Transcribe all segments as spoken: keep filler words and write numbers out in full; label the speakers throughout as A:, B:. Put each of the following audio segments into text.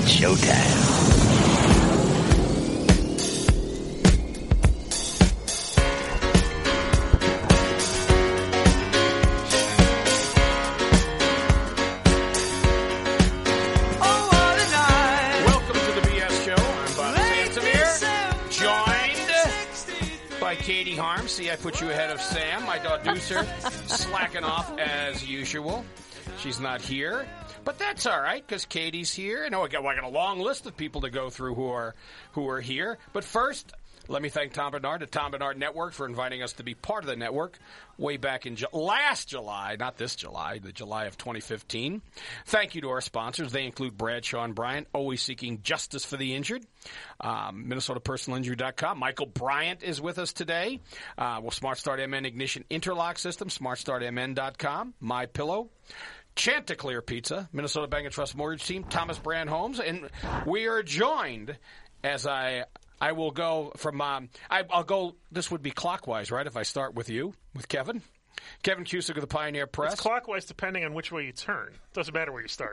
A: showtime.
B: Katie Harms. See, I put you ahead of Sam, my dog-deucer, slacking off as usual. She's not here, but that's all right because Katie's here. And oh, I got, well, I got a long list of people to go through who are who are here. But first, let me thank Tom Bernard at Tom Bernard Network for inviting us to be part of the network way back in Ju- last July, not this July, the July of twenty fifteen. Thank you to our sponsors. They include Bradshaw and Bryant, always seeking justice for the injured. Um, Minnesota Personal Injury dot com. Michael Bryant is with us today. Uh, well, Smart Start M N Ignition Interlock System, smart start m n dot com. My Pillow. Chanticleer Pizza, Minnesota Bank and Trust Mortgage Team, Thomas Brand Homes, and we are joined as I I will go from um, I, I'll go. This would be clockwise, right? If I start with you, with Kevin, Kevin Cusick of the Pioneer Press.
C: It's clockwise depending on which way you turn. Doesn't matter where you start.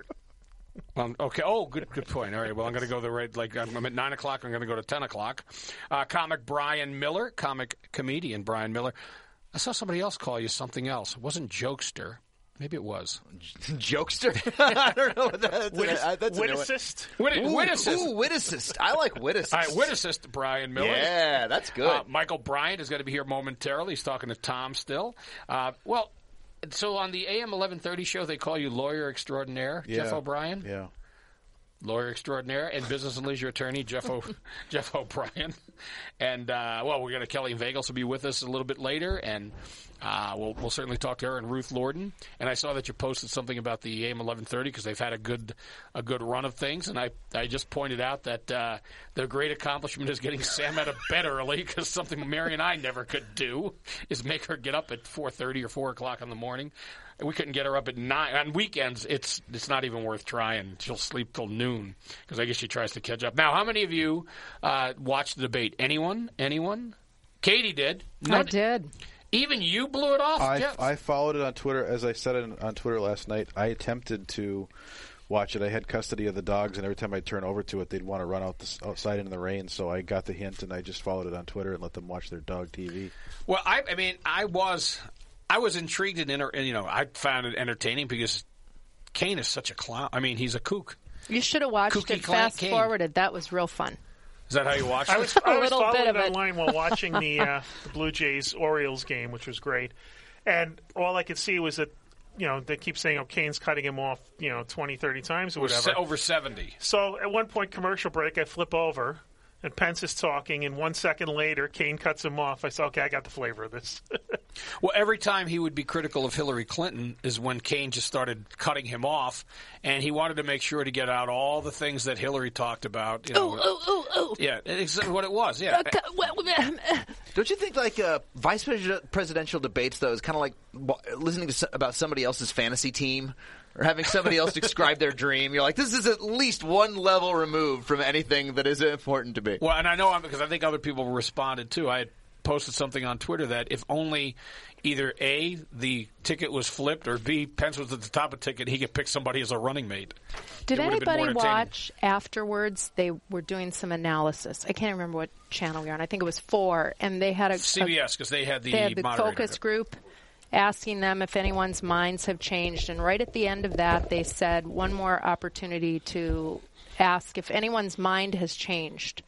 B: Um, okay. Oh, good, good point. All right. Well, I'm going to go the right. Like I'm, I'm at nine o'clock. I'm going to go to ten o'clock. Uh, comic Brian Miller, comic comedian Brian Miller. I saw somebody else call you something else. It wasn't Jokester. Maybe it was.
D: Jokester? I don't know what that is.
C: Wit- that's Witticist?
B: Wit-
D: ooh,
B: Witticist.
D: Ooh, Witticist. I like Witticist.
B: All right, Witticist, Brian Miller.
D: Yeah, that's good.
B: Uh, Michael Bryant is going to be here momentarily. He's talking to Tom still. Uh, well, so on the A M eleven thirty show, they call you lawyer extraordinaire,
E: yeah.
B: Jeff O'Brien.
E: Yeah.
B: Lawyer extraordinaire and business and leisure attorney Jeff o- Jeff O'Brien, and uh, well, we're going to Kelly Vagels will be with us a little bit later, and uh, we'll we'll certainly talk to her and Ruth Lorden. And I saw that you posted something about the A M eleven thirty because they've had a good a good run of things, and I I just pointed out that uh, their great accomplishment is getting Sam out of bed early because something Mary and I never could do is make her get up at four thirty or four o'clock in the morning. We couldn't get her up at nine. On weekends, it's it's not even worth trying. She'll sleep till noon because I guess she tries to catch up. Now, how many of you uh, watched the debate? Anyone? Anyone? Katie did.
F: Not, I did.
B: Even you blew it off?
E: I,
B: Jeff?
E: I followed it on Twitter. As I said it on Twitter last night, I attempted to watch it. I had custody of the dogs, and every time I turn over to it, they'd want to run out the, outside in the rain. So I got the hint, and I just followed it on Twitter and let them watch their dog T V.
B: Well, I, I mean, I was... I was intrigued and, enter- and, you know, I found it entertaining because Kane is such a clown. I mean, he's a kook.
F: You should have watched
B: Kooky
F: it fast
B: Kane.
F: forwarded. That was real fun.
B: Is that how you watched it?
C: I was, I
F: A
C: was
F: little
C: following
F: bit of
C: it
F: it.
C: online while watching the, uh, the Blue Jays-Orioles game, which was great. And all I could see was that, you know, they keep saying, oh, Kane's cutting him off, you know, twenty, thirty times or whatever.
B: Se- over seventy.
C: So at one point, commercial break, I flip over, and Pence is talking, and one second later, Kane cuts him off. I said, okay, I got the flavor of this.
B: Well, every time he would be critical of Hillary Clinton is when Kane just started cutting him off, and he wanted to make sure to get out all the things that Hillary talked about. You know,
F: Ooh, ooh, ooh, ooh.
B: Yeah, exactly what it was, yeah.
F: Okay, well,
D: Don't you think like uh, vice pres- presidential debates, though, is kind of like w- listening to s- about somebody else's fantasy team or having somebody else describe their dream? You're like, this is at least one level removed from anything that is important to me.
B: Well, and I know I'm, because I think other people responded, too. I had posted something on Twitter that if only either A, the ticket was flipped, or B, Pence was at the top of the ticket, he could pick somebody as a running mate.
F: Did
B: It would have been more
F: anybody
B: entertaining.
F: watch afterwards? They were doing some analysis. I can't remember what channel we were on. I think it was four, and they had a
B: C B S, because they had the
F: they had the
B: moderator.
F: focus group asking them if anyone's minds have changed. And right at the end of that, they said one more opportunity to ask if anyone's mind has changed.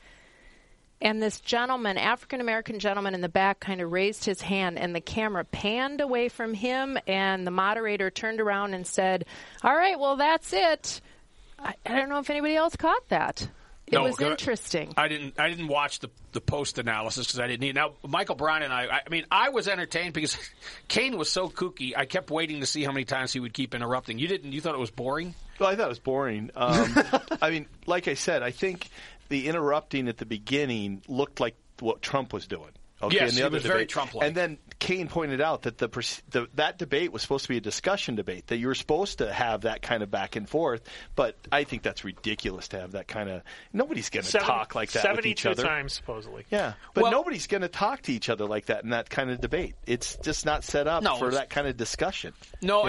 F: And this gentleman, African-American gentleman in the back, kind of raised his hand, and the camera panned away from him, and the moderator turned around and said, all right, well, that's it. I, I don't know if anybody else caught that. It
B: No,
F: was
B: 'cause
F: interesting.
B: I didn't. I didn't watch the the post analysis because I didn't need. Now, Michael Brown and I. I mean, I was entertained because Kane was so kooky. I kept waiting to see how many times he would keep interrupting. You didn't. You thought it was boring.
G: Well, I thought it was boring. Um, I mean, like I said, I think the interrupting at the beginning looked like what Trump was doing. Okay,
B: Yes,
G: in the
B: he
G: other
B: was very
G: debate.
B: Trump-like.
G: And then Kane pointed out that the, the that debate was supposed to be a discussion debate, that you were supposed to have that kind of back and forth. But I think that's ridiculous to have that kind of – nobody's going to talk like that with each other.
C: seventy-two times, supposedly.
G: Yeah, but
B: Well-
G: nobody's going to talk to each other like that in that kind of debate. It's just not set up
B: No,
G: for
B: it's-
G: that kind of discussion.
B: No,
G: you
B: and,
G: know?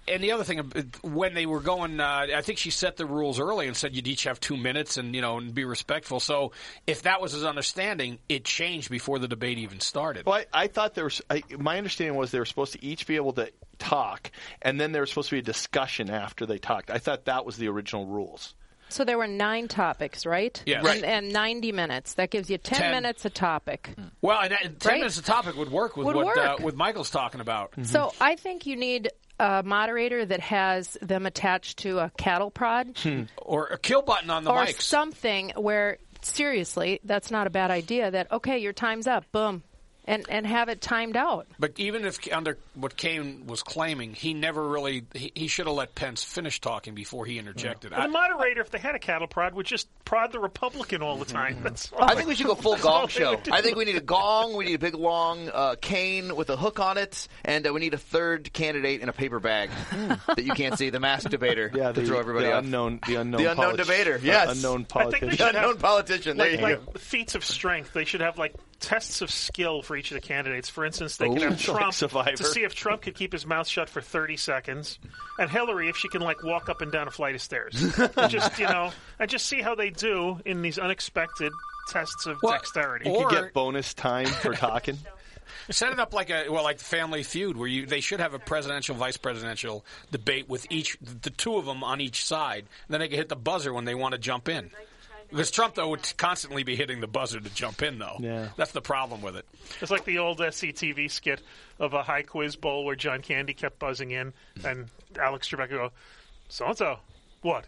B: and the other thing, when they were going, uh, I think she set the rules early and said you'd each have two minutes and you know and be respectful. So if that was his understanding, it changed before the debate even started.
G: Well, I, I thought there was. I, my understanding was they were supposed to each be able to talk, and then there was supposed to be a discussion after they talked. I thought that was the original rules.
F: So there were nine topics, right?
B: Yes.
F: And,
B: Right.
F: and ninety minutes. That gives you ten,
B: ten.
F: minutes a topic.
B: Well, and, and ten
F: Right?
B: minutes a topic would work with
F: Would
B: what Uh,
F: work.
B: with Michael's talking about.
F: So I think you need a moderator that has them attached to a cattle prod
B: Or a kill button on the
F: or
B: mics.
F: something where, seriously, that's not a bad idea. That, okay, your time's up. Boom. And, and have it timed out.
B: But even if under what Kane was claiming, he never really he, he should have let Pence finish talking before he interjected.
C: The
B: I,
C: moderator, if they had a cattle prod, would just prod the Republican all the time. That's all.
D: I think we should go full
C: That's all
D: gong
C: they
D: show.
C: would do.
D: I think we need a gong. We need a big long uh, cane with a hook on it, and uh, we need a third candidate in a paper bag that you can't see. The masked debater
G: Yeah,
D: to
G: the,
D: throw everybody
G: the
D: off.
G: unknown, the unknown,
D: The unknown
G: politi-
D: debater,
G: uh,
D: yes.
G: unknown
C: I think they
G: politician.
C: should
D: The unknown
C: have-
D: politician. There
C: Like,
D: you
C: like
D: go.
C: feats of strength, they should have like tests of skill for each of the candidates. For instance, they could
G: Ooh.
C: have
G: Like
C: Trump
G: Survivor.
C: to see if Trump could keep his mouth shut for thirty seconds, and Hillary if she can like walk up and down a flight of stairs. And just you know, and just see how they do in these unexpected tests of
B: Well,
C: dexterity.
B: or-
G: You get bonus time for talking.
B: set it up like a well, like Family Feud, where you they should have a presidential, vice presidential debate with each the two of them on each side. And then they can hit the buzzer when they want to jump in. Because Trump, though, would constantly be hitting the buzzer to jump in, though.
G: Yeah.
B: That's the problem with it.
C: It's like the old S C T V skit of a high quiz bowl where John Candy kept buzzing in, and Alex Trebek would go, "So and so, what?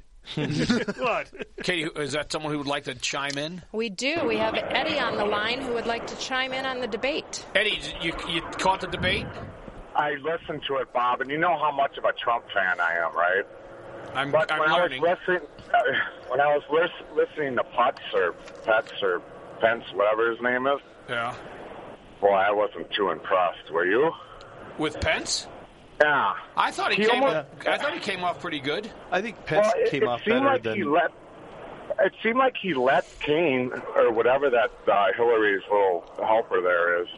C: What?"
B: Katie, is that someone who would like to chime in?
F: We do. We have Eddie on the line who would like to chime in on the debate.
B: Eddie, you, you caught the debate?
A: I listened to it, Bob, and you know how much of a Trump fan I am, right?
B: I'm,
A: But
B: I'm
A: when
B: learning.
A: I was listening, uh, when I was lis- listening to Putz or Pets or Pence, whatever his name is,
B: Yeah.
A: boy, I wasn't too impressed. Were you?
B: With Pence?
A: Yeah.
B: I thought he,
A: He
B: came
A: almost-
B: off, I thought he came off pretty good.
G: I think Pence
A: Well, it,
G: came
A: it
G: off
A: seemed
G: better
A: like
G: than.
A: he let. It seemed like he let Kane or whatever that uh, Hillary's little helper there is.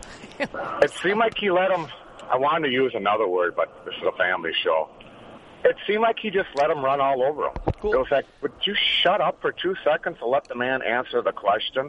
A: It seemed like he let him. I wanted to use another word, but this is a family show. It seemed like he just let him run all over him.
G: Cool.
A: It was like, would you shut up for two seconds and let the man answer the question?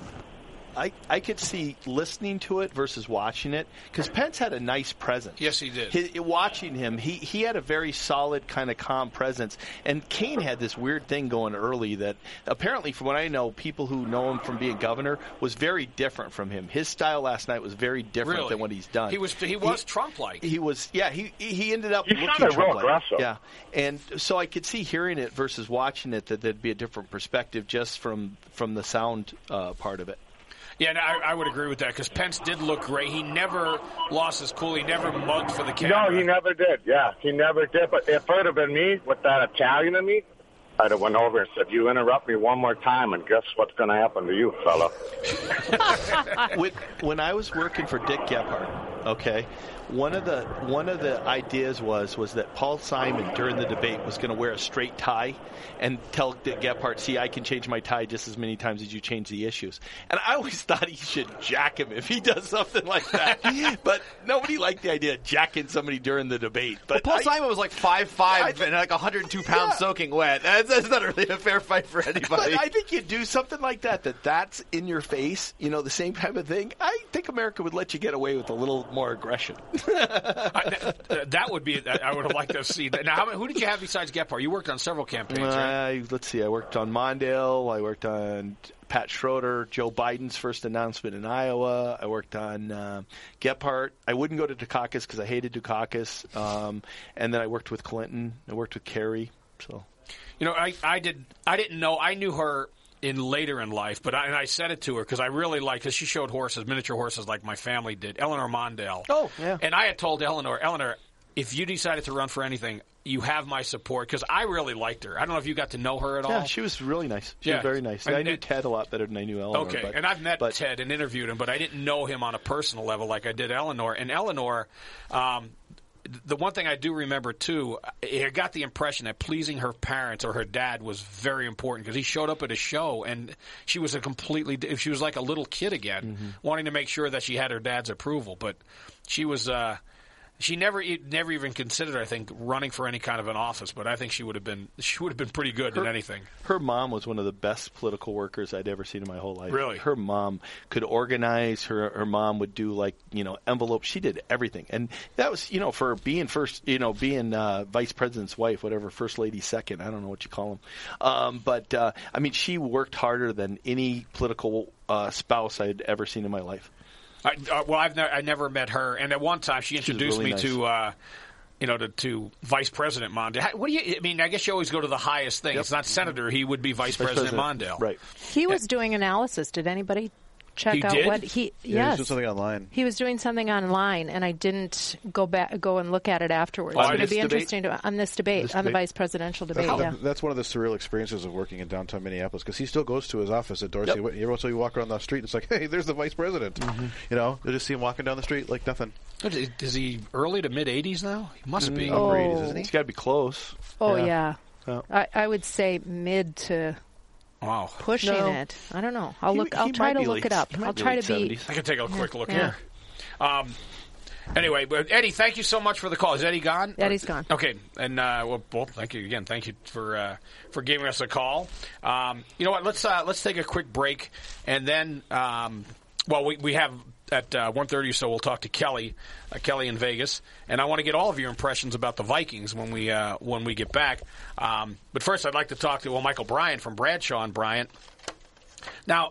G: I, I could see listening to it versus watching it because Pence had a nice presence.
B: Yes, he did.
G: He, watching him, he, he had a very solid kind of calm presence. And Kane had this weird thing going early that apparently, from what I know, people who know him from being governor was very different from him. His style last night was very different
B: Really?
G: than what he's done.
B: He was he was Trump-like.
G: He was, yeah. He he ended up
A: He
G: looking
A: sounded real
G: Trump-like.
A: aggressive.
G: Yeah, and so I could see hearing it versus watching it that there'd be a different perspective just from from the sound uh, part of it.
B: Yeah, no, I, I would agree with that because Pence did look great. He never lost his cool. He never mugged for the camera.
A: No, he never did. Yeah, he never did. But if it would have been me with that Italian in me, I'd have went over and said, "You interrupt me one more time, and guess what's going to happen to you, fella?"
G: when, when I was working for Dick Gephardt, okay, one of the one of the ideas was was that Paul Simon during the debate was going to wear a straight tie and tell Dick Gephardt, "See, I can change my tie just as many times as you change the issues." And I always thought he should jack him if he does something like that. But nobody liked the idea of jacking somebody during the debate. But
D: Paul
G: I-
D: Simon was like five five
G: I-
D: and like one hundred two pounds
G: Yeah.
D: soaking wet. That's, that's not really a fair fight for anybody.
G: But I think you do something like that, that that's in your face, you know, the same kind of thing. I think America would let you get away with a little more aggression.
B: I, that, that would be. I would have liked to see that. Now, how many, who did you have besides Gephardt? You worked on several campaigns, right?
G: Uh, let's see, I worked on Mondale, I worked on Pat Schroeder, Joe Biden's first announcement in Iowa. I worked on uh, Gephardt. I wouldn't go to Dukakis because I hated Dukakis. Um, and then I worked with Clinton. I worked with Kerry. So,
B: You know, I, I did. I didn't know. I knew her in later in life, but I, and I said it to her because I really liked. Because she showed horses, miniature horses, like my family did. Eleanor Mondale.
G: Oh, yeah.
B: And I had told Eleanor, Eleanor, if you decided to run for anything, you have my support because I really liked her. I don't know if you got to know her at all.
G: yeah, she was really nice. She
B: Yeah.
G: was very nice.
B: And
G: I knew
B: it-
G: Ted a lot better than I knew Eleanor.
B: Okay,
G: but,
B: and I've met
G: but,
B: Ted and interviewed him, but I didn't know him on a personal level like I did Eleanor. And Eleanor, um, the one thing I do remember too, I got the impression that pleasing her parents or her dad was very important because he showed up at a show and she was a completely, she was like a little kid again,
G: Mm-hmm.
B: wanting to make sure that she had her dad's approval. But she was. Uh, She never, never even considered, I think, running for any kind of an office. But I think she would have been, she would have been pretty good
G: her,
B: at anything.
G: Her mom was one of the best political workers I'd ever seen in my whole life.
B: Really,
G: her mom could organize. Her her mom would do like you know envelopes. She did everything, and that was you know for being first, you know, being uh, vice president's wife, whatever, first lady second. I don't know what you call them, um, but uh, I mean, she worked harder than any political uh, spouse I'd ever seen in my life.
B: I, uh, well, I've ne- I never met her, and at one time she introduced
G: really
B: me
G: nice.
B: to, uh, you know, to, to Vice President Mondale. How, what do you? I mean, I guess you always go to the highest thing.
G: Yep.
B: It's not Senator; he would be Vice,
G: Vice
B: President,
G: President
B: Mondale.
G: Right.
F: He was doing analysis. Did anybody check
B: He
F: out
B: did?
F: what he?
E: Yeah, he was
F: yes,
E: doing something online.
F: He was doing something online, and I didn't go back, go and look at it afterwards.
B: On
F: But it'd
G: this
F: be
G: debate?
F: interesting to on this debate,
G: This
F: on the
G: debate?
F: vice presidential debate.
E: That's,
F: yeah.
E: that's one of the surreal experiences of working in downtown Minneapolis because he still goes to his office at Dorsey.
G: Yep.
E: Every once in a while you walk around the street, it's like, hey, there's the vice president.
G: Mm-hmm.
E: You know, you just see him walking down the street like nothing.
B: Is is he early to mid eighties now? He must be.
F: Oh.
E: Upper eighties, isn't he?
G: He's got to be close.
F: Oh
G: Yeah.
F: yeah,
G: Yeah.
F: I, I would say mid to
B: Wow.
F: pushing
G: No.
F: it. I don't know. I'll
G: He-
F: look.
G: he
F: I'll try
G: might
F: to
G: be
F: look
G: late-
F: it up.
G: he might
F: I'll
G: be
F: try
G: late
F: to be.
G: seventies.
B: I can take a quick look
F: Yeah.
B: here. Um, anyway, but Eddie, thank you so much for the call. Is Eddie gone?
F: Eddie's gone.
B: Okay, and uh, well, well, thank you again. Thank you for uh, for giving us a call. Um, you know what? Let's uh, let's take a quick break, and then um, well, we we have. At uh, one thirty or so, we'll talk to Kelly, uh, Kelly in Vegas, and I want to get all of your impressions about the Vikings when we uh, when we get back. Um, but first, I'd like to talk to well, Michael Bryant from Bradshaw and Bryant. Now,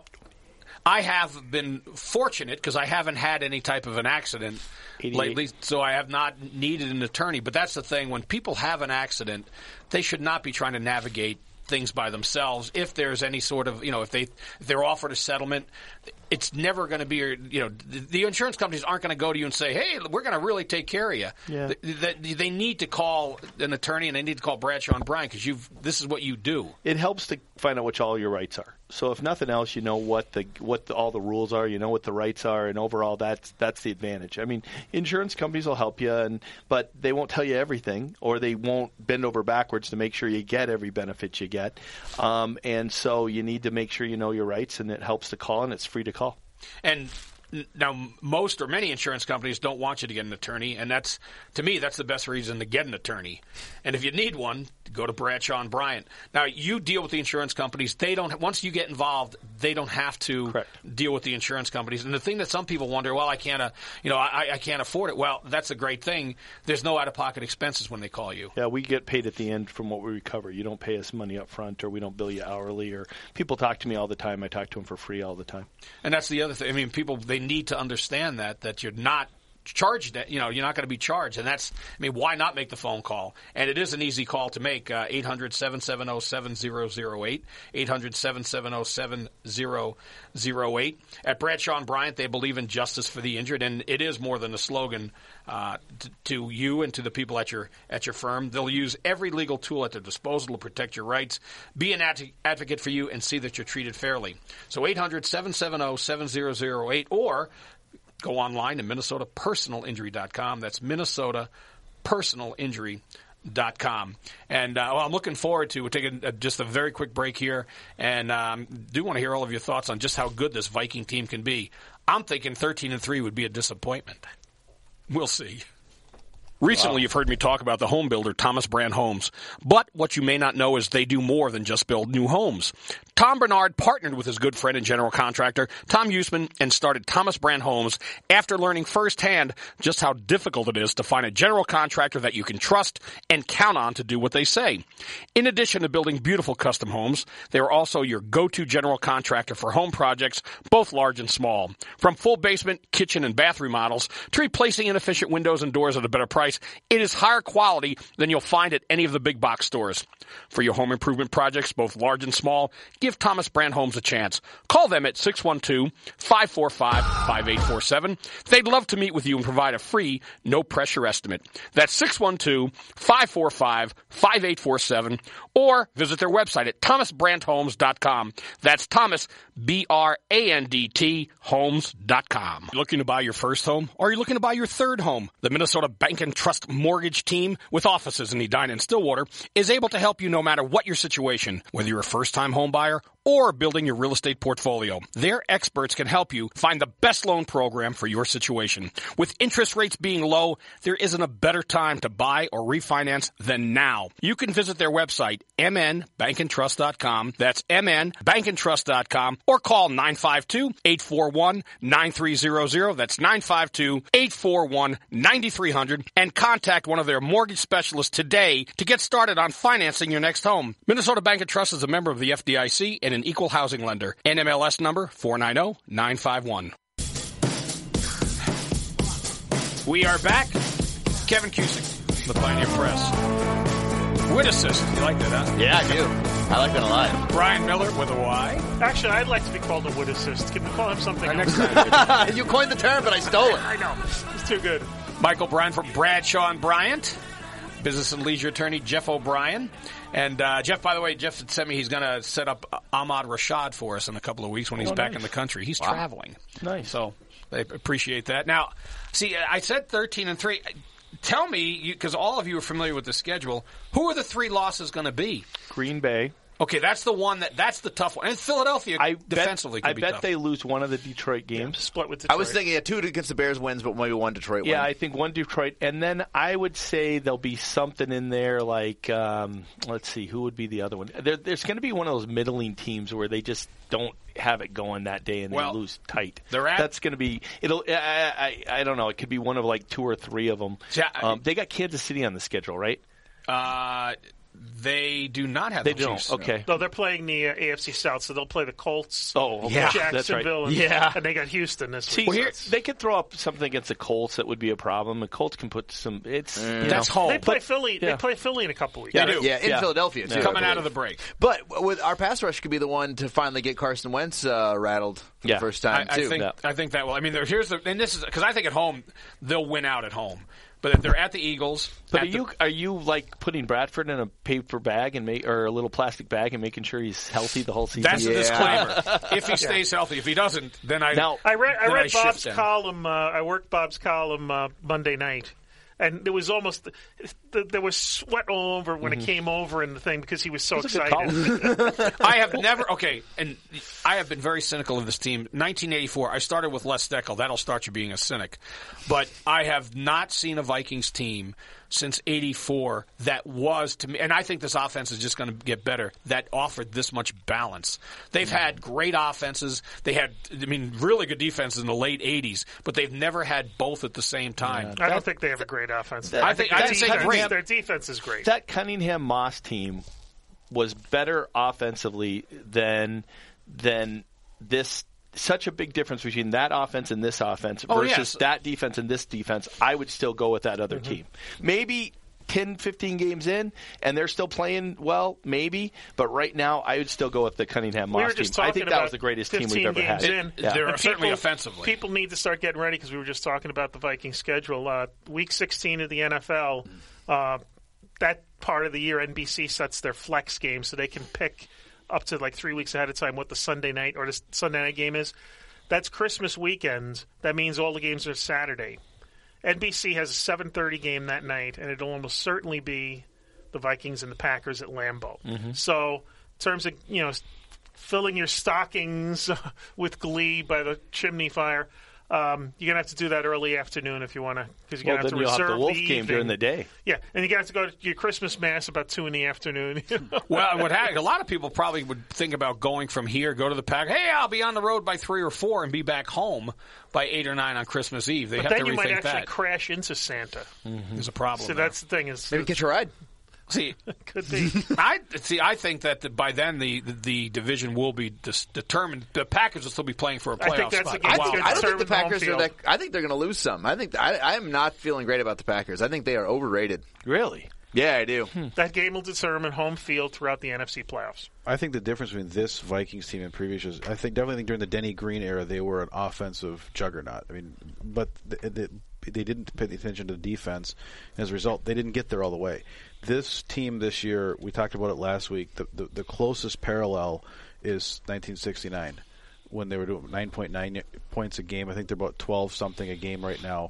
B: I have been fortunate because I haven't had any type of an accident lately, so I have not needed an attorney. But that's the thing: when people have an accident, they should not be trying to navigate things by themselves. If there's any sort of, you know, if they if they're offered a settlement, it's never going to be, you know, the, the insurance companies aren't going to go to you and say, hey, we're going to really take care of you.
G: Yeah.
B: They, they, they need to call an attorney and they need to call Bradshaw and Bryant because you've this is what you do.
G: It helps to find out what all your rights are. So if nothing else, you know what the what the, all the rules are, you know what the rights are, and overall, that's that's the advantage. I mean, insurance companies will help you, and but they won't tell you everything, or they won't bend over backwards to make sure you get every benefit you get. Um, and so you need to make sure you know your rights, and it helps to call, and it's free to call.
B: And now, most or many insurance companies don't want you to get an attorney, and that's, to me, that's the best reason to get an attorney. And if you need one, go to Bradshaw and Bryant. Now, you deal with the insurance companies. They don't. Once you get involved, they don't have to
G: Correct.
B: deal with the insurance companies. And the thing that some people wonder, well, I can't, uh, you know, I, I can't afford it. Well, that's a great thing. There's no out-of-pocket expenses when they call you.
G: Yeah, we get paid at the end from what we recover. You don't pay us money up front, or we don't bill you hourly. Or people talk to me all the time. I talk to them for free all the time.
B: And that's the other thing. I mean, people, they need to understand that, that you're not charged, you know, you're not going to be charged. And that's, I mean, why not make the phone call? And it is an easy call to make, uh, eight hundred, seven seven zero, seven zero zero eight, eight hundred, seven seven zero, seven zero zero eight. At Bradshaw and Bryant, they believe in justice for the injured, and it is more than a slogan uh, to, to you and to the people at your at your firm. They'll use every legal tool at their disposal to protect your rights, be an ad- advocate for you, and see that you're treated fairly. So eight hundred, seven seven zero, seven zero zero eight, or go online to Minnesota Personal Injury dot com. That's Minnesota Personal Injury dot com. And uh, well, I'm looking forward to we're taking a, just a very quick break here, and um, do want to hear all of your thoughts on just how good this Viking team can be. I'm thinking thirteen and three would be a disappointment. We'll see. Recently, you've heard me talk about the home builder, Thomas Brand Homes. But what you may not know is they do more than just build new homes. Tom Bernard partnered with his good friend and general contractor, Tom Usman, and started Thomas Brand Homes after learning firsthand just how difficult it is to find a general contractor that you can trust and count on to do what they say. In addition to building beautiful custom homes, they are also your go-to general contractor for home projects, both large and small. From full basement, kitchen, and bath remodels to replacing inefficient windows and doors at a better price, it is higher quality than you'll find at any of the big box stores. For your home improvement projects, both large and small, give Thomas Brand Homes a chance. Call them at six one two, five four five, five eight four seven. They'd love to meet with you and provide a free, no-pressure estimate. That's six one two, five four five, five eight four seven, or visit their website at thomas brand homes dot com. That's Thomas, B R A N D T, homes dot com. Looking to buy your first home, or are you looking to buy your third home? The Minnesota Bank and Trust Mortgage Team, with offices in Edina and Stillwater, is able to help you no matter what your situation, whether you're a first-time home buyer or building your real estate portfolio. Their experts can help you find the best loan program for your situation. With interest rates being low, there isn't a better time to buy or refinance than now. You can visit their website, m n bank and trust dot com. That's m n bank and trust dot com, or call nine five two, eight four one, nine three zero zero. That's nine five two, eight four one, nine three zero zero, and contact one of their mortgage specialists today to get started on financing your next home. Minnesota Bank and Trust is a member of the F D I C and an equal housing lender. N M L S number four nine zero nine five one. We are back. Kevin Cusick, the Pioneer Press. Wit assist. You like that, huh?
D: Yeah, I do. I like that a lot.
B: Brian Miller with a Y.
C: Actually, I'd like to be called a wood assist. Can we call him something
B: Right,
C: else?
B: next time.
D: You coined the term, but I stole it.
C: I know. It's too good.
B: Michael Bryan from Bradshaw and Bryant. Business and leisure attorney Jeff O'Brien. And uh, Jeff, by the way, Jeff said me he's going to set up Ahmad Rashad for us in a couple of weeks when he's
G: oh,
B: back
G: nice.
B: in the country. He's
D: Wow.
B: traveling.
G: Nice.
B: So I appreciate that. Now, see, I said thirteen and three. Tell me, because all of you are familiar with the schedule, who are the three losses going to be?
G: Green Bay.
B: Okay, that's the one that that's the tough one. And Philadelphia
G: I
B: defensively
G: bet,
B: could
G: I
B: be
G: bet
B: tough.
G: they lose one of the Detroit games.
C: Split with Detroit.
D: I was thinking yeah, two against the Bears wins, but maybe one Detroit win.
G: Yeah, I think one Detroit, and then I would say there'll be something in there like, um, let's see, who would be the other one? There, there's going to be one of those middling teams where they just don't have it going that day and
B: Well,
G: they lose tight.
B: they're at-
G: That's going to be. It'll. I, I I don't know. It could be one of like two or three of them.
B: Yeah, I-
G: um, they got Kansas City on the schedule, right?
B: Uh, they do not have
G: They
B: the Chiefs.
G: don't. Okay.
C: No, they're playing the uh, A F C South, so they'll play the Colts,
G: Oh, okay.
D: Yeah,
G: that's right.
C: Jacksonville, and,
D: Yeah.
C: and they got Houston this
G: See,
C: week.
G: here, they could throw up something against the Colts that would be a problem. The Colts can put some. It's you
B: That's
G: know.
B: home.
C: They play
G: But-
C: Philly.
G: yeah.
C: They play Philly in a couple weeks.
B: They do.
D: Yeah, in
G: Yeah.
D: Philadelphia, too. I
B: Coming out
D: believe.
B: of the break.
D: But with our pass rush could be the one to finally get Carson Wentz uh, rattled for
G: Yeah.
D: the first time,
B: I, I
D: too.
B: think
G: Yeah.
B: I think that will. I mean, there, here's the and this is because I think at home they'll win out at home, but if they're at the Eagles.
G: But
B: at
G: are
B: the-
G: you are you like putting Bradford in a paper bag and make, or a little plastic bag and making sure he's healthy the whole season?
B: That's
D: Yeah.
B: a disclaimer. If he stays healthy, if he doesn't, then I
G: Now-
C: I read. I
B: then
C: read
B: shift
C: Bob's
B: him.
C: column. Uh, I worked Bob's column uh, Monday night, and there was almost there was sweat all over when it came over in the thing because he was so
G: That's a good
C: excited.
B: I have never okay, and I have been very cynical of this team. nineteen eighty-four, I started with Les Steckel. That'll start you being a cynic, but I have not seen a Vikings team since eighty-four that was to me, and I think this offense is just going to get better. That offered this much balance. They've had great offenses. They had, I mean, really good defenses in the late eighties, but they've never had both at the same time.
C: I don't think they have a great offense.
G: I
B: think-
C: their
B: I'd say
C: defense,
B: great.
C: Their defense is great.
G: That Cunningham Moss team was better offensively than than this. Such a big difference between that offense and this offense
B: Oh,
G: versus
B: yes.
G: that defense and this defense. I would still go with that other
B: Mm-hmm.
G: team. Maybe ten, fifteen games in, and they're still playing well, maybe. But right now, I would still go with the Cunningham
C: we
G: Moss
C: were just
G: team. I
C: talking
G: think that
C: about
G: was the greatest team we've
C: fifteen
G: ever
C: games
G: had.
C: in.
G: Yeah.
B: They're
C: And
B: certainly
C: people-
B: offensively.
C: People need to start getting ready because we were just talking about the Viking schedule. Uh, week sixteen of the N F L, uh, that part of the year, N B C sets their flex game so they can pick up to like three weeks ahead of time what the Sunday night or the Sunday night game is. That's Christmas weekend. That means all the games are Saturday. N B C has a seven thirty game that night, and it'll almost certainly be the Vikings and the Packers at Lambeau. So, in terms of, you know, filling your stockings with glee by the chimney fire, um, you're gonna have to do that early afternoon if you want to, because you're
G: Well,
C: gonna
G: then
C: have to
G: you'll
C: reserve
G: have the Wolf
C: the
G: game
C: evening.
G: during the day.
C: Yeah, and you're gonna have to go to your Christmas mass about two in the afternoon.
B: Well, what happened, a lot of people probably would think about going from here, go to the Pack. Hey, I'll be on the road by three or four and be back home by eight or nine on Christmas Eve. They
C: But
B: have
C: then
B: to
C: you might
B: rethink
C: actually
B: that.
C: crash into Santa.
B: There's a problem.
C: So
B: there.
C: that's the thing is
D: Maybe catch a ride.
B: See,
C: could be.
B: I see. I think that the, by then the, the the division will be dis- determined. The Packers will still be playing for a playoff
C: I think that's
B: spot.
C: a
D: I,
C: game
B: Wow.
D: think,
C: Wow.
D: I don't think the
C: Conservative home
D: Packers are
C: field.
D: that. I think they're going to lose some. I think I, I am not feeling great about the Packers. I think they are overrated.
G: Really?
D: Yeah, I do.
C: That game will determine home field throughout the N F C playoffs.
E: I think the difference between this Vikings team and previous years, I think definitely think during the Denny Green era they were an offensive juggernaut. I mean, but they, they, they didn't pay attention to the defense. As a result, they didn't get there all the way. This team this year, we talked about it last week. The the, the closest parallel is nineteen sixty-nine. When they were doing nine point nine points a game. I think they're about twelve something a game right now.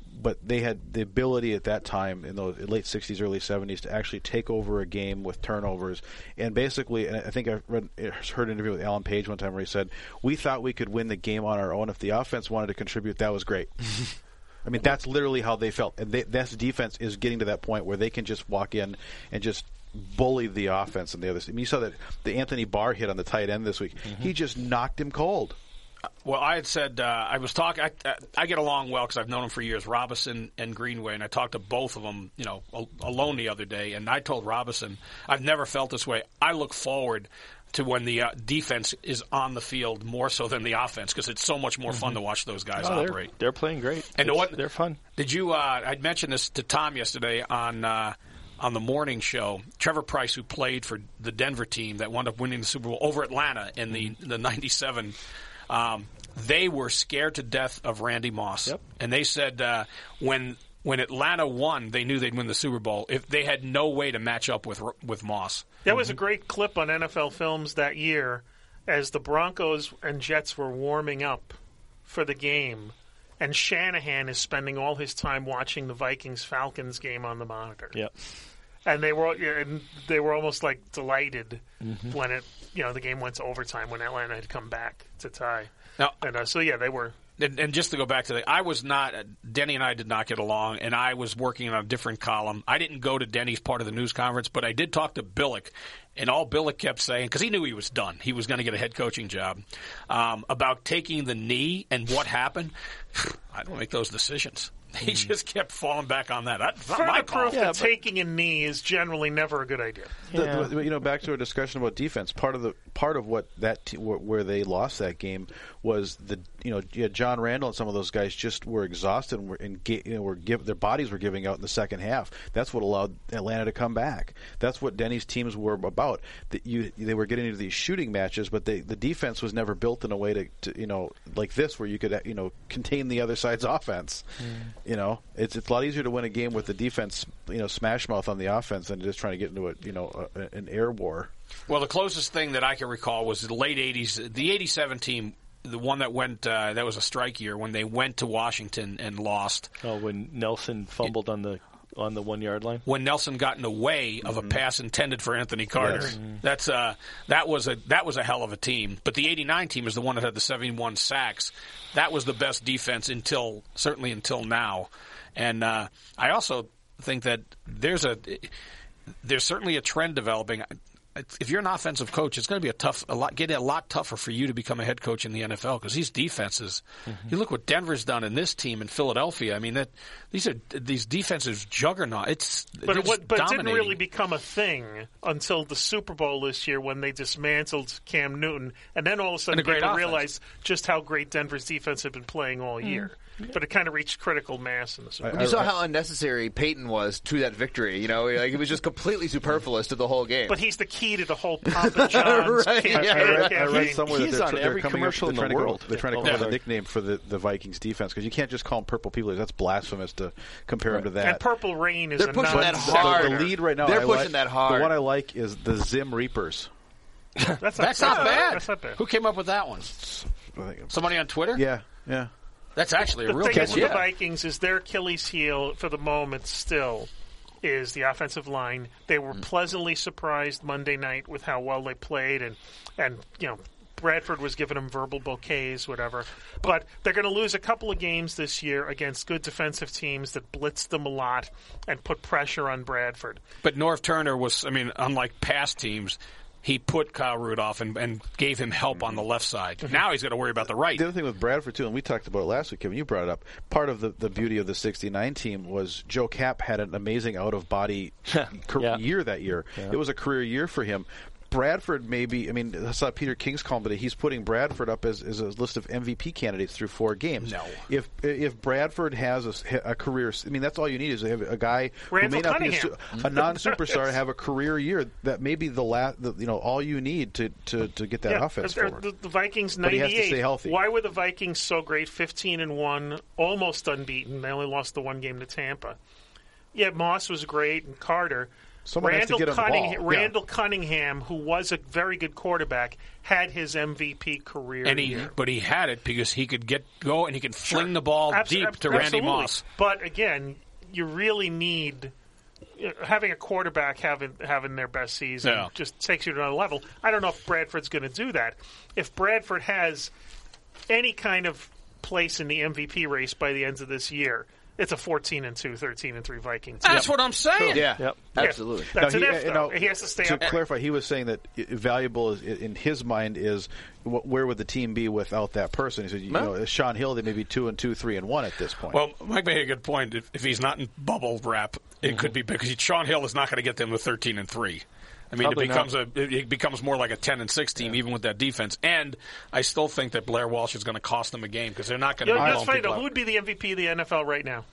E: but they had the ability at that time in the late sixties, early seventies to actually take over a game with turnovers. And basically, and I think I read, heard an interview with Alan Page one time where he said, we thought we could win the game on our own. If the offense wanted to contribute, that was great. I mean, that's literally how they felt. And they, that's defense is getting to that point where they can just walk in and just bully the offense and the others. I mean, you saw that the Anthony Barr hit on the tight end this week. Mm-hmm. He just knocked him cold.
B: Well, I had said, uh, I was talking, I, I get along well because I've known them for years, Robison and Greenway, and I talked to both of them, you know, alone the other day, and I told Robison, I've never felt this way. I look forward to when the uh, defense is on the field more so than the offense because it's so much more mm-hmm. fun to watch those guys
G: oh,
B: operate.
G: They're, they're playing great.
B: And what,
G: they're fun.
B: Did you, uh, I'd mentioned this to Tom yesterday on uh, on the morning show. Trevor Price, who played for the Denver team that wound up winning the Super Bowl over Atlanta in the, the ninety-seven, um, they were scared to death of Randy Moss.
G: Yep.
B: And they said uh, when when Atlanta won, they knew they'd win the Super Bowl. If they had no way to match up with with Moss.
C: That was a great clip on N F L Films that year as the Broncos and Jets were warming up for the game. And Shanahan is spending all his time watching the Vikings-Falcons game on the monitor.
G: Yep.
C: And they were and they were almost like delighted mm-hmm. when it you know the game went to overtime when Atlanta had come back to tie.
B: Now,
C: and uh, so yeah, they were.
B: And, and just to go back to the, I was not, Denny and I did not get along, and I was working on a different column. I didn't go to Denny's part of the news conference, but I did talk to Billick, and all Billick kept saying, because he knew he was done, he was going to get a head coaching job, um, about taking the knee and what happened. I don't make those decisions. He mm. just kept falling back on that. That's not
C: Further
B: my
C: proof
B: call.
C: that yeah, taking a knee is generally never a good idea.
E: Yeah. The, the, you know, back to our discussion about defense. Part of the part of what that te- where they lost that game was the you know yeah, John Randall and some of those guys just were exhausted and were and you know, were give, their bodies were giving out in the second half. That's what allowed Atlanta to come back. That's what Denny's teams were about. That you they were getting into these shooting matches, but they, the defense was never built in a way to, to you know like this where you could you know contain the other side's offense. Mm. You know, it's it's a lot easier to win a game with the defense you know smash mouth on the offense than just trying to get into a you know a, an air war.
B: Well, the closest thing that I can recall was the late eighties, the eighty-seven team, the one that went, uh, that was a strike year when they went to Washington and lost.
G: Oh, when Nelson fumbled it, on the on the one yard line.
B: When Nelson got in the way of mm-hmm. a pass intended for Anthony Carter,
E: yes. mm-hmm.
B: that's uh, that was a that was a hell of a team. But the eighty-nine team is the one that had the seventy-one sacks. That was the best defense until certainly until now. And uh, I also think that there's a there's certainly a trend developing. If you're an offensive coach, it's going to be a tough, a lot, get a lot tougher for you to become a head coach in the N F L because these defenses. Mm-hmm. You look what Denver's done in this team in Philadelphia. I mean, that these are these defenses juggernaut. It's
C: but it, but it didn't really become a thing until the Super Bowl this year when they dismantled Cam Newton, and then all of a sudden people offense. realized just how great Denver's defense had been playing all year. Mm-hmm. But it kind of reached critical mass in the Super Bowl.
D: You saw how unnecessary Peyton was to that victory. You know, like it was just completely superfluous to the whole game.
C: But he's the key to the whole Papa John's
D: right,
C: campaign.
D: Yeah,
E: I read, I read somewhere
G: he's
E: that they're,
G: on
E: they're
G: every
E: coming
G: commercial
E: up, they're
G: in the
E: trying
G: world.
E: To go, they're trying to come
G: yeah.
E: up with a nickname for the, the Vikings defense because you can't just call them Purple People. That's blasphemous to compare right. them to that.
C: And Purple Rain is
D: they're
C: a
D: pushing that
E: the,
D: hard.
E: The lead right now,
D: they're
E: I
D: pushing
E: like,
D: that hard.
E: The one I like is the Zim Reapers.
C: That's not,
B: that's not bad.
C: That's not bad.
B: Who came up with that one? Somebody on Twitter?
E: Yeah, yeah.
B: That's actually a
C: the
B: real
C: thing
B: catch.
C: with
B: Yeah.
C: the Vikings is their Achilles heel for the moment still is the offensive line. They were mm. pleasantly surprised Monday night with how well they played, and and you know Bradford was giving them verbal bouquets, whatever. But they're going to lose a couple of games this year against good defensive teams that blitz them a lot and put pressure on Bradford.
B: But Norv Turner was, I mean, unlike past teams, he put Kyle Rudolph and, and gave him help on the left side. Now he's got to worry about the right.
E: The other thing with Bradford, too, and we talked about it last week, Kevin, you brought it up, part of the, the beauty of the sixty-nine team was Joe Kapp had an amazing out-of-body
G: yeah.
E: year that year. Yeah. It was a career year for him. Bradford maybe, I mean, I saw Peter King's column today. He's putting Bradford up as, as a list of M V P candidates through four games.
B: No.
E: If if Bradford has a, a career, I mean, that's all you need is to have a guy
C: Randall
E: who may not
C: Cunningham.
E: be a, a non-superstar have a career year. That may be the last, the, you know, all you need to, to, to get that
C: yeah,
E: offense forward.
C: The, the Vikings
E: ninety-eight. But he has to stay healthy.
C: Why were the Vikings so great? fifteen and one, almost unbeaten. They only lost the one game to Tampa. Yeah, Moss was great and Carter.
E: Someone
C: Randall,
E: has to get him the
C: Cunningham,
E: ball.
C: Randall
E: Yeah.
C: Cunningham, who was a very good quarterback, had his M V P career
B: And he,
C: year.
B: but he had it because he could get go and he could fling the ball
C: Abs-
B: deep
C: abs-
B: to Randy
C: absolutely.
B: Moss.
C: But again, you really need you know, having a quarterback having having their best season
B: Yeah.
C: just takes you to another level. I don't know if Bradford's going to do that. If Bradford has any kind of place in the M V P race by the end of this year, it's a fourteen and two, thirteen and three Vikings.
B: That's what I'm saying.
D: Yeah,
G: Yep.
D: absolutely.
C: Yeah, that's
E: Now,
C: an
E: he-
C: if,
E: uh,
C: though.
E: now,
C: He has to stay
E: to
C: up.
E: clarify, he was saying that i- valuable is, in his mind is wh- where would the team be without that person? He said, you know, Sean Hill, they may be two and two, three and one at this point.
B: Well, Mike made a good point. If, if he's not in bubble wrap, it
E: Mm-hmm.
B: could be because Sean Hill is not going to get them to thirteen and three. I mean,
G: Probably
B: it becomes a it becomes more like a ten and six team, even with that defense. And I still think that Blair Walsh is going to cost them a game because they're not going
C: You
B: to
C: know,
B: be
C: just
B: blowing
C: find out
B: people
C: who
B: out.
C: would be the M V P of the N F L right now.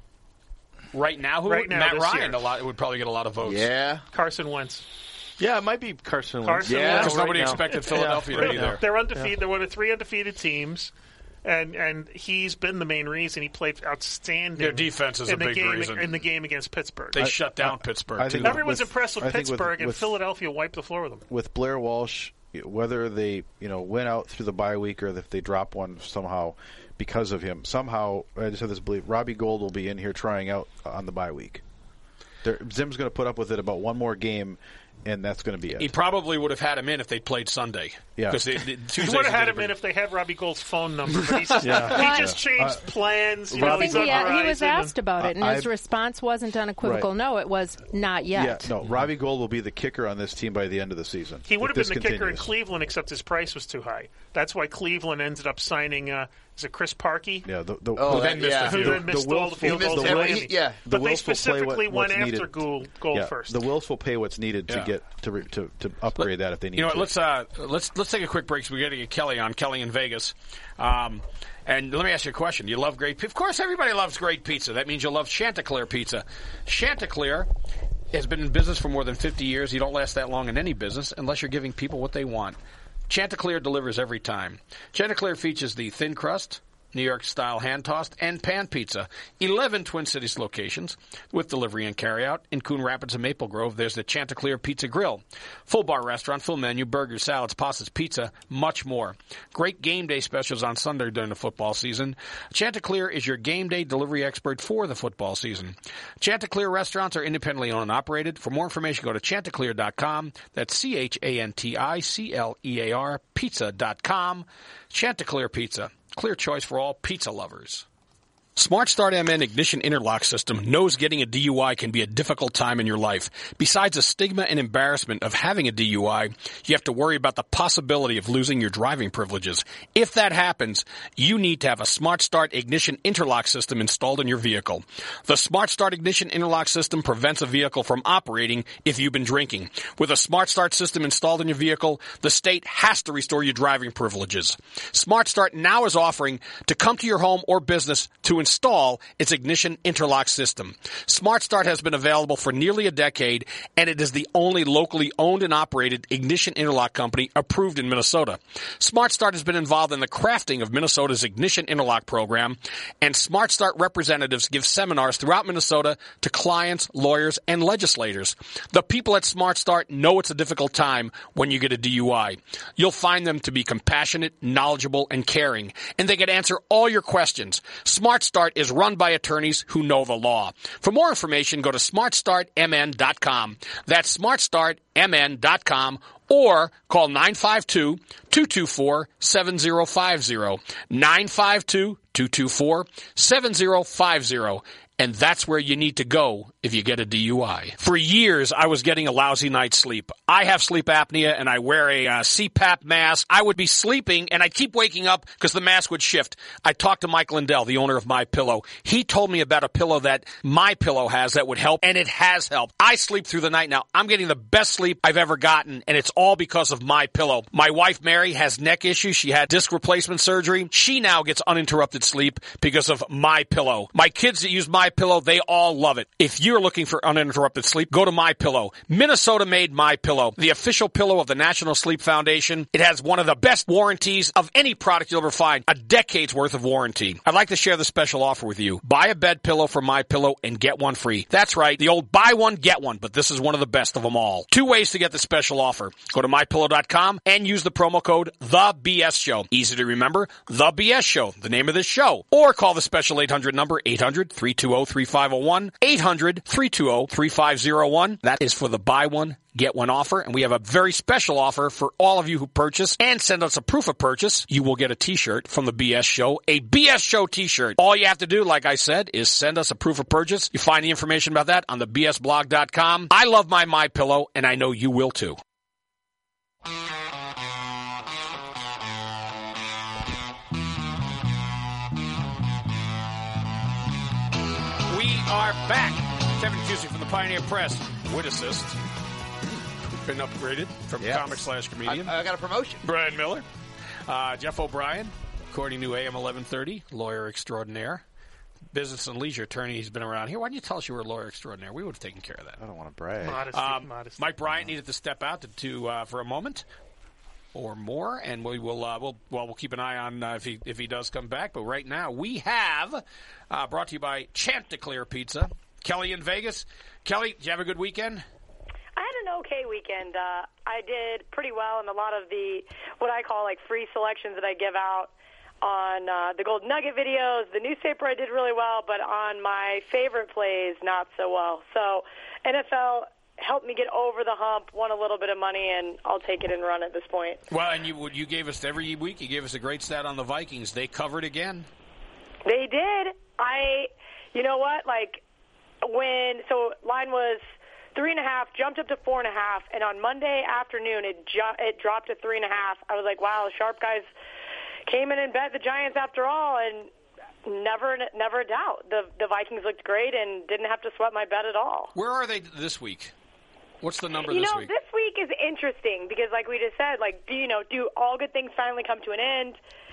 B: Right now, who
C: Right now,
B: Matt
C: this
B: Ryan
C: year.
B: a lot would probably get a lot of votes.
D: Yeah.
C: Carson Wentz.
G: Yeah, it might be Carson Wentz.
C: Carson
D: Yeah.
C: Wentz.
B: because
G: right
B: nobody
G: now.
B: expected Philadelphia to
G: Yeah,
B: be
G: right
B: there.
C: They're undefeated. They're one of three undefeated teams, and and he's been the main reason. He played outstanding.
B: Their defense is
C: in
B: a
C: the
B: big
C: game
B: reason.
C: in the game against Pittsburgh.
B: They shut down Pittsburgh
E: I
B: too.
E: think-
C: Everyone's
E: with-
C: impressed with
E: I think with-
C: Pittsburgh, and
E: with-
C: Philadelphia wiped the floor with them.
E: with Blair Walsh, whether they you know win out through the bye week or if they drop one somehow because of him, somehow I just have this belief Robbie Gould will be in here trying out on the bye week. They're, Zim's going to put up with it about one more game, and that's going to be it.
B: He probably would have had him in if they played Sunday.
E: Yeah.
B: because
C: He would have had him in if they had Robbie Gould's phone number, but he's just, he just changed
E: Uh,
C: plans. You
E: I
C: know,
F: I think
C: he's on
F: he, he was
C: Verizon and-
F: asked about it, and his
E: I-
F: response wasn't unequivocal.
E: Right.
F: No, it was not yet.
E: Yeah, no. Robbie Gould will be the kicker on this team by the end of the season.
C: He would
E: if
C: have
E: this
C: been the kicker in
E: continues.
C: Cleveland, except his price was too high. That's why Cleveland ended up signing. Uh, is it Chris Parkey?
E: Yeah, the, the,
D: Oh,
E: the,
D: that- yeah.
C: Who
E: the-
C: then missed
E: the
C: all the
E: Wilfs-
C: field
D: he
C: goals
D: missed
C: in
D: every-
C: Miami.
D: yeah.
E: The
C: But they
E: Wilfs will play
C: specifically
E: what-
C: went
E: what's
C: after
E: needed.
C: Gould, Gould
E: yeah,
C: first.
E: The Wilfs will pay what's needed to
B: Yeah.
E: get to, re- to to upgrade that if they need
B: You know what?
E: to.
B: Let's uh, let's let's take a quick break. So we got to get Kelly on. Kelly in Vegas. Um, and let me ask you a question. Do you love great pizza? Of course, everybody loves great pizza. That means you love Chanticleer pizza. Chanticleer has been in business for more than fifty years. You don't last that long in any business unless you're giving people what they want. Chanticleer delivers every time. Chanticleer features the thin crust, New York-style hand-tossed, and pan pizza. eleven Twin Cities locations with delivery and carry-out. In Coon Rapids and Maple Grove, there's the Chanticleer Pizza Grill. Full-bar restaurant, full menu, burgers, salads, pastas, pizza, much more. Great game day specials on Sunday during the football season. Chanticleer is your game day delivery expert for the football season. Chanticleer restaurants are independently owned and operated. For more information, go to chanticleer dot com. That's C H A N T I C L E A R pizza dot com. Chanticleer Pizza. Clear choice for all pizza lovers. Smart Start M N Ignition Interlock System knows getting a D U I can be a difficult time in your life. Besides the stigma and embarrassment of having a D U I, you have to worry about the possibility of losing your driving privileges. If that happens, you need to have a Smart Start Ignition Interlock System installed in your vehicle. The Smart Start Ignition Interlock System prevents a vehicle from operating if you've been drinking. With a Smart Start system installed in your vehicle, the state has to restore your driving privileges. Smart Start now is offering to come to your home or business to install its ignition interlock system. Smart Start has been available for nearly a decade, and it is the only locally owned and operated ignition interlock company approved in Minnesota. Smart Start has been involved in the crafting of Minnesota's ignition interlock program, and Smart Start representatives give seminars throughout Minnesota to clients, lawyers, and legislators. The people at Smart Start know it's a difficult time when you get a D U I. You'll find them to be compassionate, knowledgeable, and caring, and they can answer all your questions. Smart Start is run by attorneys who know the law. For more information, go to smart start m n dot com. That's smart start m n dot com, or call nine five two, two two four, seven zero five zero, nine five two, two two four, seven zero five zero. And that's where you need to go if you get a D U I. For years, I was getting a lousy night's sleep. I have sleep apnea, and I wear a uh, C PAP mask. I would be sleeping, and I'd keep waking up because the mask would shift. I talked to Mike Lindell, the owner of MyPillow. He told me about a pillow that MyPillow has that would help, and it has helped. I sleep through the night now. I'm getting the best sleep I've ever gotten, and it's all because of MyPillow. My wife, Mary, has neck issues. She had disc replacement surgery. She now gets uninterrupted sleep because of MyPillow. My kids that use My MyPillow. They all love it. If you're looking for uninterrupted sleep, go to MyPillow. Minnesota-made MyPillow, the official pillow of the National Sleep Foundation. It has one of the best warranties of any product you'll ever find, a decade's worth of warranty. I'd like to share the special offer with you. Buy a bed pillow from MyPillow and get one free. That's right, the old buy one, get one, but this is one of the best of them all. Two ways to get the special offer. Go to my pillow dot com and use the promo code The B S Show. Easy to remember, The B S Show, the name of this show. Or call the special eight hundred number, eight hundred, three two zero, three five zero one, eight hundred, three two zero, three five zero one. That is for the buy one, get one offer, and we have a very special offer for all of you who purchase and send us a proof of purchase. You will get a t-shirt from the B S Show, a B S Show t-shirt. All you have to do, like I said, is send us a proof of purchase. You find the information about that on the b s blog dot com. I love my MyPillow, and I know you will too. We are back. Kevin Cusick from the Pioneer Press. Would assist. Been upgraded from yes. comic slash comedian.
D: I, I got a promotion.
B: Brian Miller. Uh, Jeff O'Brien, according to A M eleven thirty, lawyer extraordinaire. Business and leisure attorney. He's been around here. Why didn't you tell us you were a lawyer extraordinaire? We would have taken care of that.
E: I don't want to brag.
C: Modesty,
B: um,
C: modesty.
B: Mike Bryant needed to step out to, to uh, for a moment or more, and we will uh, we'll well we'll keep an eye on uh, if he if he does come back. But right now we have uh, brought to you by Chanticleer Pizza. Kelly in Vegas. Kelly, did you have a good weekend?
H: I had an okay weekend. Uh, I did pretty well in a lot of the what I call like free selections that I give out on uh, the Gold Nugget videos. The newspaper I did really well, but on my favorite plays, not so well. So N F L helped me get over the hump, won a little bit of money, and I'll take it and run at this point.
B: Well, and you you gave us every week, you gave us a great stat on the Vikings. They covered again.
H: They did. I, you know what, like when, so line was three and a half, jumped up to four and a half, and on Monday afternoon it ju- it dropped to three and a half. I was like, wow, the sharp guys came in and bet the Giants after all, and never never a doubt. The the Vikings looked great and didn't have to sweat my bet at all.
B: Where are they this week? What's the number
H: you
B: this
H: know,
B: week?
H: This week is interesting because, like we just said, like do you know, do all good things finally come to an end?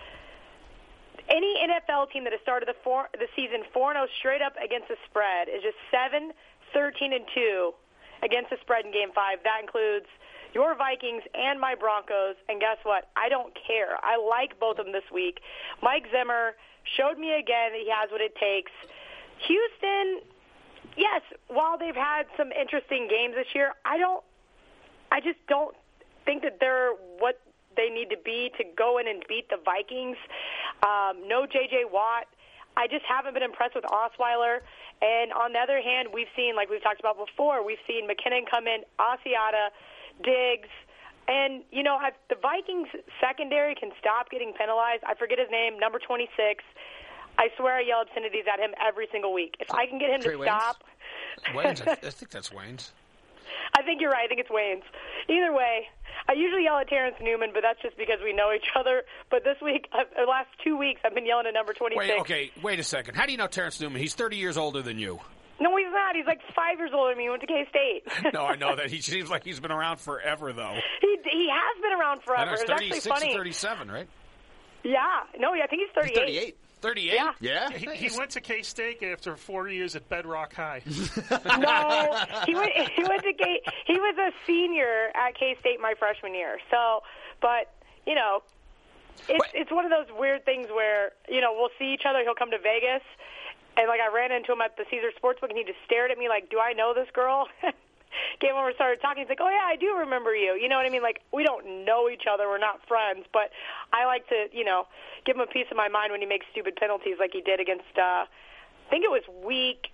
H: Any N F L team that has started the four, the season four and oh straight up against the spread is just seven, thirteen, and two against the spread in Game five. That includes your Vikings and my Broncos, and guess what? I don't care. I like both of them this week. Mike Zimmer showed me again that he has what it takes. Houston, yes, while they've had some interesting games this year, I don't, I just don't think that they're what they need to be to go in and beat the Vikings. Um, no J J. Watt. I just haven't been impressed with Osweiler. And on the other hand, we've seen, like we've talked about before, we've seen McKinnon come in, Asiata, Diggs, and, you know, if the Vikings secondary can stop getting penalized, I forget his name, number twenty-six, I swear I yell obscenities at him every single week. If I can get him
B: Trey
H: to
B: Waynes?
H: stop.
B: Waynes, I, I think that's Waynes.
H: I think you're right. I think it's Waynes. Either way, I usually yell at Terrence Newman, but that's just because we know each other. But this week, uh, the last two weeks, I've been yelling at number twenty-six.
B: Wait, okay, wait a second. How do you know Terrence Newman? He's thirty years older than you.
H: No, he's not. He's like five years older than me. He went to K-State.
B: No, I know that. He seems like he's been around forever, though.
H: He he has been around forever.
B: I know, he's
H: it's actually funny.
B: or thirty-seven, right?
H: Yeah. No, yeah, I think he's thirty-eight.
D: He's thirty-eight.
B: thirty-eight?
H: Yeah.
D: Yeah.
C: He, he went to K-State after four years at Bedrock High.
H: No, he went. He went to K. He was a senior at K-State my freshman year. So, but you know, it's
B: Wait.
H: it's one of those weird things where you know we'll see each other. He'll come to Vegas, and like I ran into him at the Caesar Sportsbook, and he just stared at me like, "Do I know this girl?" Came over, started talking. He's like, "Oh yeah, I do remember you." You know what I mean? Like we don't know each other, we're not friends, but I like to, you know, give him a piece of my mind when he makes stupid penalties, like he did against. Uh, I think it was week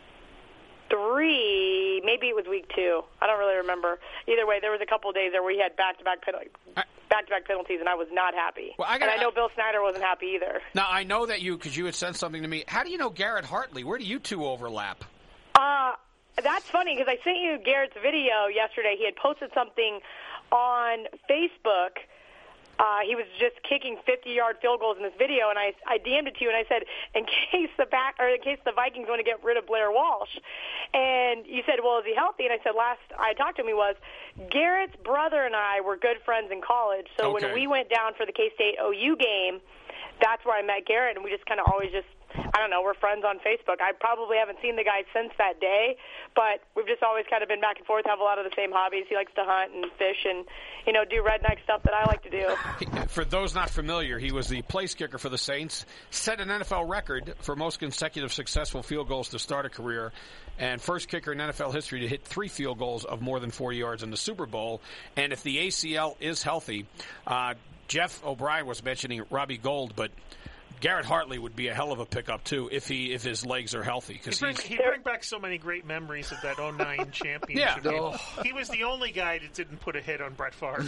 H: three, maybe it was week two. I don't really remember. Either way, there was a couple of days there where he had back-to-back penalties. Back-to-back penalties, and I was not happy.
B: Well, I gotta,
H: and I know Bill Snyder wasn't happy either.
B: Now I know that you, because you had sent something to me. How do you know Garrett Hartley? Where do you two overlap?
H: Uh. That's funny because I sent you Garrett's video yesterday. He had posted something on Facebook. Uh, he was just kicking fifty-yard field goals in this video, and I, I D M'd it to you, and I said, in case the back or in case the Vikings want to get rid of Blair Walsh, and you said, well, is he healthy? And I said, last I talked to him, he was. Garrett's brother and I were good friends in college, so
B: okay.
H: when we went down for the K-State O U game, that's where I met Garrett, and we just kind of always just, I don't know, we're friends on Facebook. I probably haven't seen the guy since that day, but we've just always kind of been back and forth, have a lot of the same hobbies. He likes to hunt and fish and, you know, do redneck stuff that I like to do.
B: For those not familiar, he was the place kicker for the Saints, set an N F L record for most consecutive successful field goals to start a career, and first kicker in N F L history to hit three field goals of more than forty yards in the Super Bowl. And if the A C L is healthy, uh, Jeff O'Brien was mentioning Robbie Gould, but Garrett Hartley would be a hell of a pickup too if he if his legs are healthy. Because
C: he he'd bring back so many great memories of that oh nine championship
B: yeah.
C: game.
B: Oh.
C: He was the only guy that didn't put a hit on Brett Favre.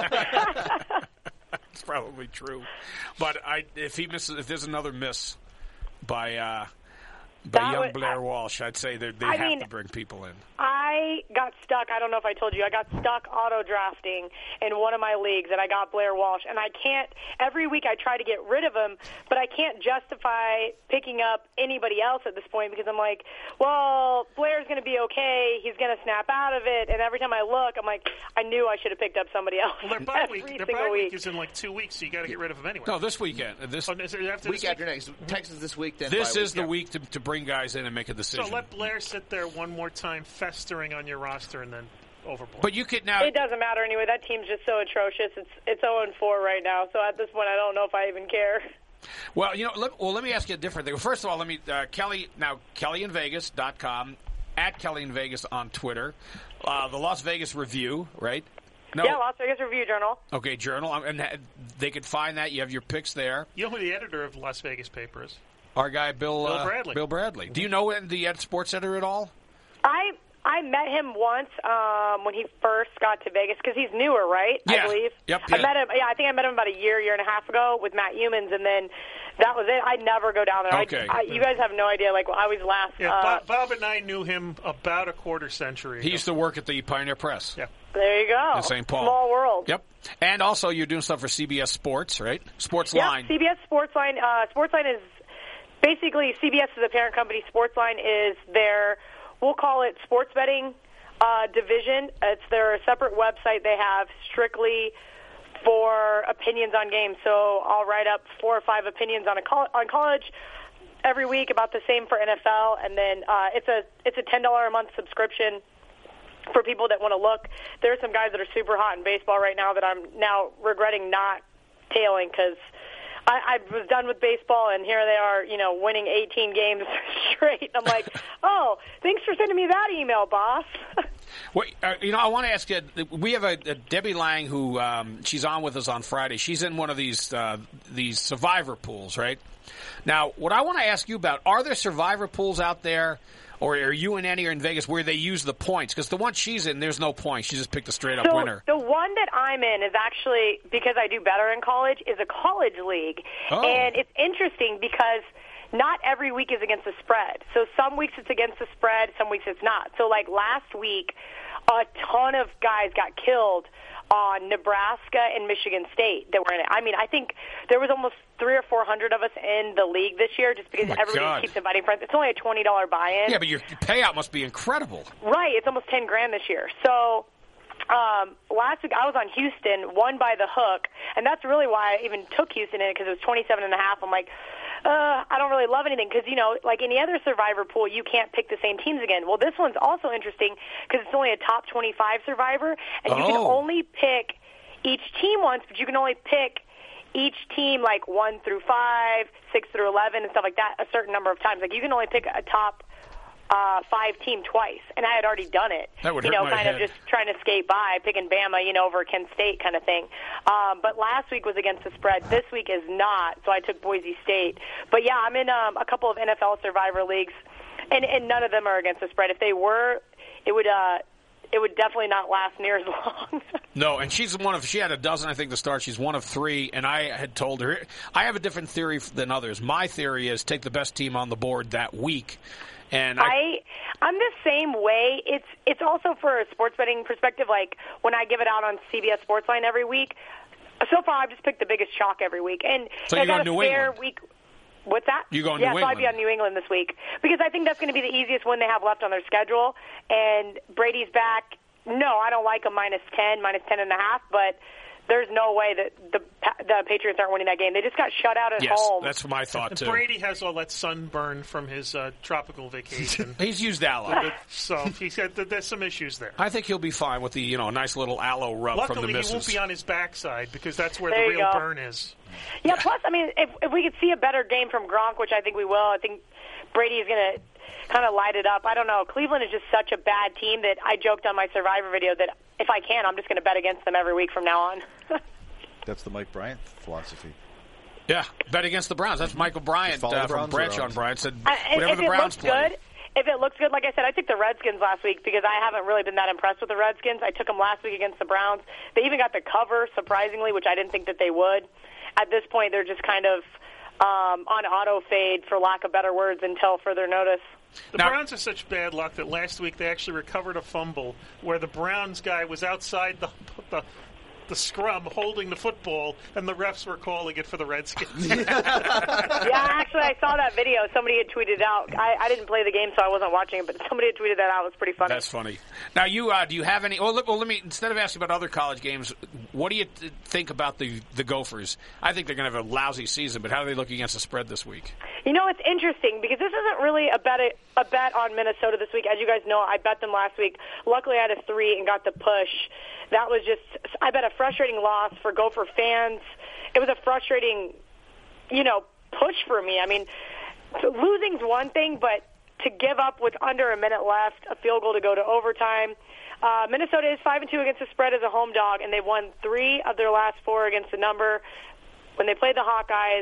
B: It's probably true, but I if he misses if there's another miss by uh, by
H: That
B: young
H: would-
B: Blair
H: I-
B: Walsh, I'd say they they
H: I
B: have
H: mean,
B: to bring people in.
H: I got stuck. I don't know if I told you. I got stuck auto drafting in one of my leagues, and I got Blair Walsh. And I can't. Every week I try to get rid of him, but I can't justify picking up anybody else at this point because I'm like, well, Blair's going to be okay. He's going to snap out of it. And every time I look, I'm like, I knew I should have picked up somebody else.
C: Well, their bye
H: every
C: week, their
H: single
C: bye
H: week.
C: week is in like two weeks, so you got to get rid of him anyway.
B: No, this weekend. This
C: Oh, is it after
D: Week
C: this
D: after next. Texas this week, then
B: this
D: bye
B: is
D: week.
B: the week to, to bring guys in and make a decision.
C: So let Blair sit there one more time, festering on your roster, and then overboard.
B: But you could now.
H: It doesn't matter anyway. That team's just so atrocious. It's it's oh and four right now. So at this point, I don't know if I even care.
B: Well, you know, let, well, let me ask you a different thing. First of all, let me uh, Kelly now Kelly in Vegas dot com at Kelly in Vegas on Twitter, uh, the Las Vegas Review, right? No.
H: Yeah, Las Vegas Review Journal.
B: Okay, Journal, um, and that- they could find that. You have your picks there.
C: You know who the editor of the Las Vegas paper is?
B: Our guy Bill
C: Bill
B: uh,
C: Bradley.
B: Bill Bradley. Do you know the Ed Sports Center at all?
H: I I met him once um, when he first got to Vegas because he's newer, right?
B: Yeah.
H: I believe.
B: Yep,
H: I
B: yeah.
H: met him. Yeah, I think I met him about a year, year and a half ago with Matt Humans, and then that was it. I never go down there.
B: Okay.
H: I, I, you guys have no idea. Like I always laugh.
C: Yeah,
H: uh,
C: Bob, Bob and I knew him about a quarter century
B: He
C: ago.
B: used to work at the Pioneer Press.
C: Yeah.
H: There you go.
B: In Saint Paul.
H: Small world.
B: Yep. And also, you're doing stuff for C B S Sports, right? Sports
H: Yeah,
B: Line.
H: C B S Sportsline. Uh, Sportsline is basically C B S is the parent company. Sportsline is their, we'll call it sports betting uh, division. It's their separate website they have strictly for opinions on games. So I'll write up four or five opinions on a col- on college every week, about the same for N F L, and then uh, it's a it's a ten dollars a month subscription for people that want to look. There are some guys that are super hot in baseball right now that I'm now regretting not tailing because I, I was done with baseball, and here they are, you know, winning eighteen games straight. I'm like, oh, thanks for sending me that email, boss.
B: Wait, uh, you know, I want to ask you. We have a, a Debbie Lang who um, she's on with us on Friday. She's in one of these uh, these survivor pools, right? Now, what I want to ask you about: are there survivor pools out there, or are you and Annie are in Vegas where they use the points? Because the one she's in, there's no points. She just picked a straight up
H: so
B: winner.
H: The one that I'm in is actually, because I do better in college, is a college league.
B: Oh.
H: And it's interesting because not every week is against the spread. So some weeks it's against the spread, some weeks it's not. So like last week, a ton of guys got killed on Nebraska and Michigan State that were in it. I mean, I think there was almost three or four hundred of us in the league this year just because
B: Oh my
H: everybody
B: God.
H: keeps inviting friends. It's only a twenty dollars buy-in.
B: Yeah, but your payout must be incredible.
H: Right, it's almost ten grand this year. So um, last week I was on Houston, won by the hook, and that's really why I even took Houston in it because it was twenty-seven and a half. I'm like, uh, I don't really love anything because, you know, like any other survivor pool, you can't pick the same teams again. Well, this one's also interesting because it's only a top twenty-five survivor, and you can
B: Oh.
H: only pick each team once, but you can only pick each team like one through five, six through eleven, and stuff like that a certain number of times. Like you can only pick a top uh, five team twice, and I had already done it.
B: That would
H: you
B: hurt
H: know,
B: my
H: kind
B: head.
H: of just trying to skate by, picking Bama, you know, over Kent State kind of thing. Um, but last week was against the spread. This week is not, so I took Boise State. But yeah, I'm in um, a couple of N F L Survivor leagues, and, and none of them are against the spread. If they were, it would. Uh, It would definitely not last near as long.
B: No, and she's one of, she had a dozen, I think, to start. She's one of three, and I had told her, I have a different theory than others. My theory is take the best team on the board that week. And I,
H: I, I'm the same way. It's it's also for a sports betting perspective. Like when I give it out on C B S Sportsline every week. So far, I've just picked the biggest chalk every week, and
B: So
H: I
B: you go
H: got a
B: New
H: fair
B: England.
H: week. What's that?
B: You go
H: yeah,
B: New
H: so I'd be
B: England.
H: on New England this week because I think that's going to be the easiest win they have left on their schedule. And Brady's back. No, I don't like a minus ten, minus ten and a half, but there's no way that the the Patriots aren't winning that game. They just got shut out at
B: yes,
H: home.
B: Yes, that's my thought,
C: and
B: too.
C: Brady has all that sunburn from his uh, tropical vacation.
B: He's used aloe.
C: So he's got, there's some issues there.
B: I think he'll be fine with the, you know, nice little aloe rub
C: Luckily,
B: from the missus.
C: he won't be on his backside because that's where
H: there
C: the real
H: go.
C: burn is.
H: Yeah, plus, I mean, if, if we could see a better game from Gronk, which I think we will, I think Brady is going to kind of light it up. I don't know. Cleveland is just such a bad team that I joked on my Survivor video that if I can, I'm just going to bet against them every week from now on.
E: That's the Mike Bryant philosophy.
B: Yeah, bet against the Browns. That's Michael Bryant uh, from Branch on Bryant said
H: uh,
B: whatever
H: if
B: the
H: it
B: Browns
H: looks
B: play.
H: Good, if it looks good, like I said, I took the Redskins last week because I haven't really been that impressed with the Redskins. I took them last week against the Browns. They even got the cover, surprisingly, which I didn't think that they would. At this point, they're just kind of um, on auto fade, for lack of better words, until further notice.
C: The
B: Now,
C: Browns are such bad luck that last week they actually recovered a fumble where the Browns guy was outside the the, the scrum holding the football, and the refs were calling it for the Redskins.
H: Yeah, actually, I saw that video. Somebody had tweeted out. I, I didn't play the game, so I wasn't watching it, but somebody had tweeted that out. It was pretty funny.
B: That's funny. Now, you uh, do you have any? Well, look, well, let me instead of asking about other college games, what do you th- think about the the Gophers? I think they're going to have a lousy season, but how do they look against the spread this week?
H: You know, it's interesting because this isn't really a bet a bet on Minnesota this week. As you guys know, I bet them last week. Luckily, I had a three and got the push. That was just, I bet, a frustrating loss for Gopher fans. It was a frustrating, you know, push for me. I mean, losing's one thing, but to give up with under a minute left, a field goal to go to overtime. Uh, Minnesota is five and two against the spread as a home dog, and they've won three of their last four against the number. When they played the Hawkeyes,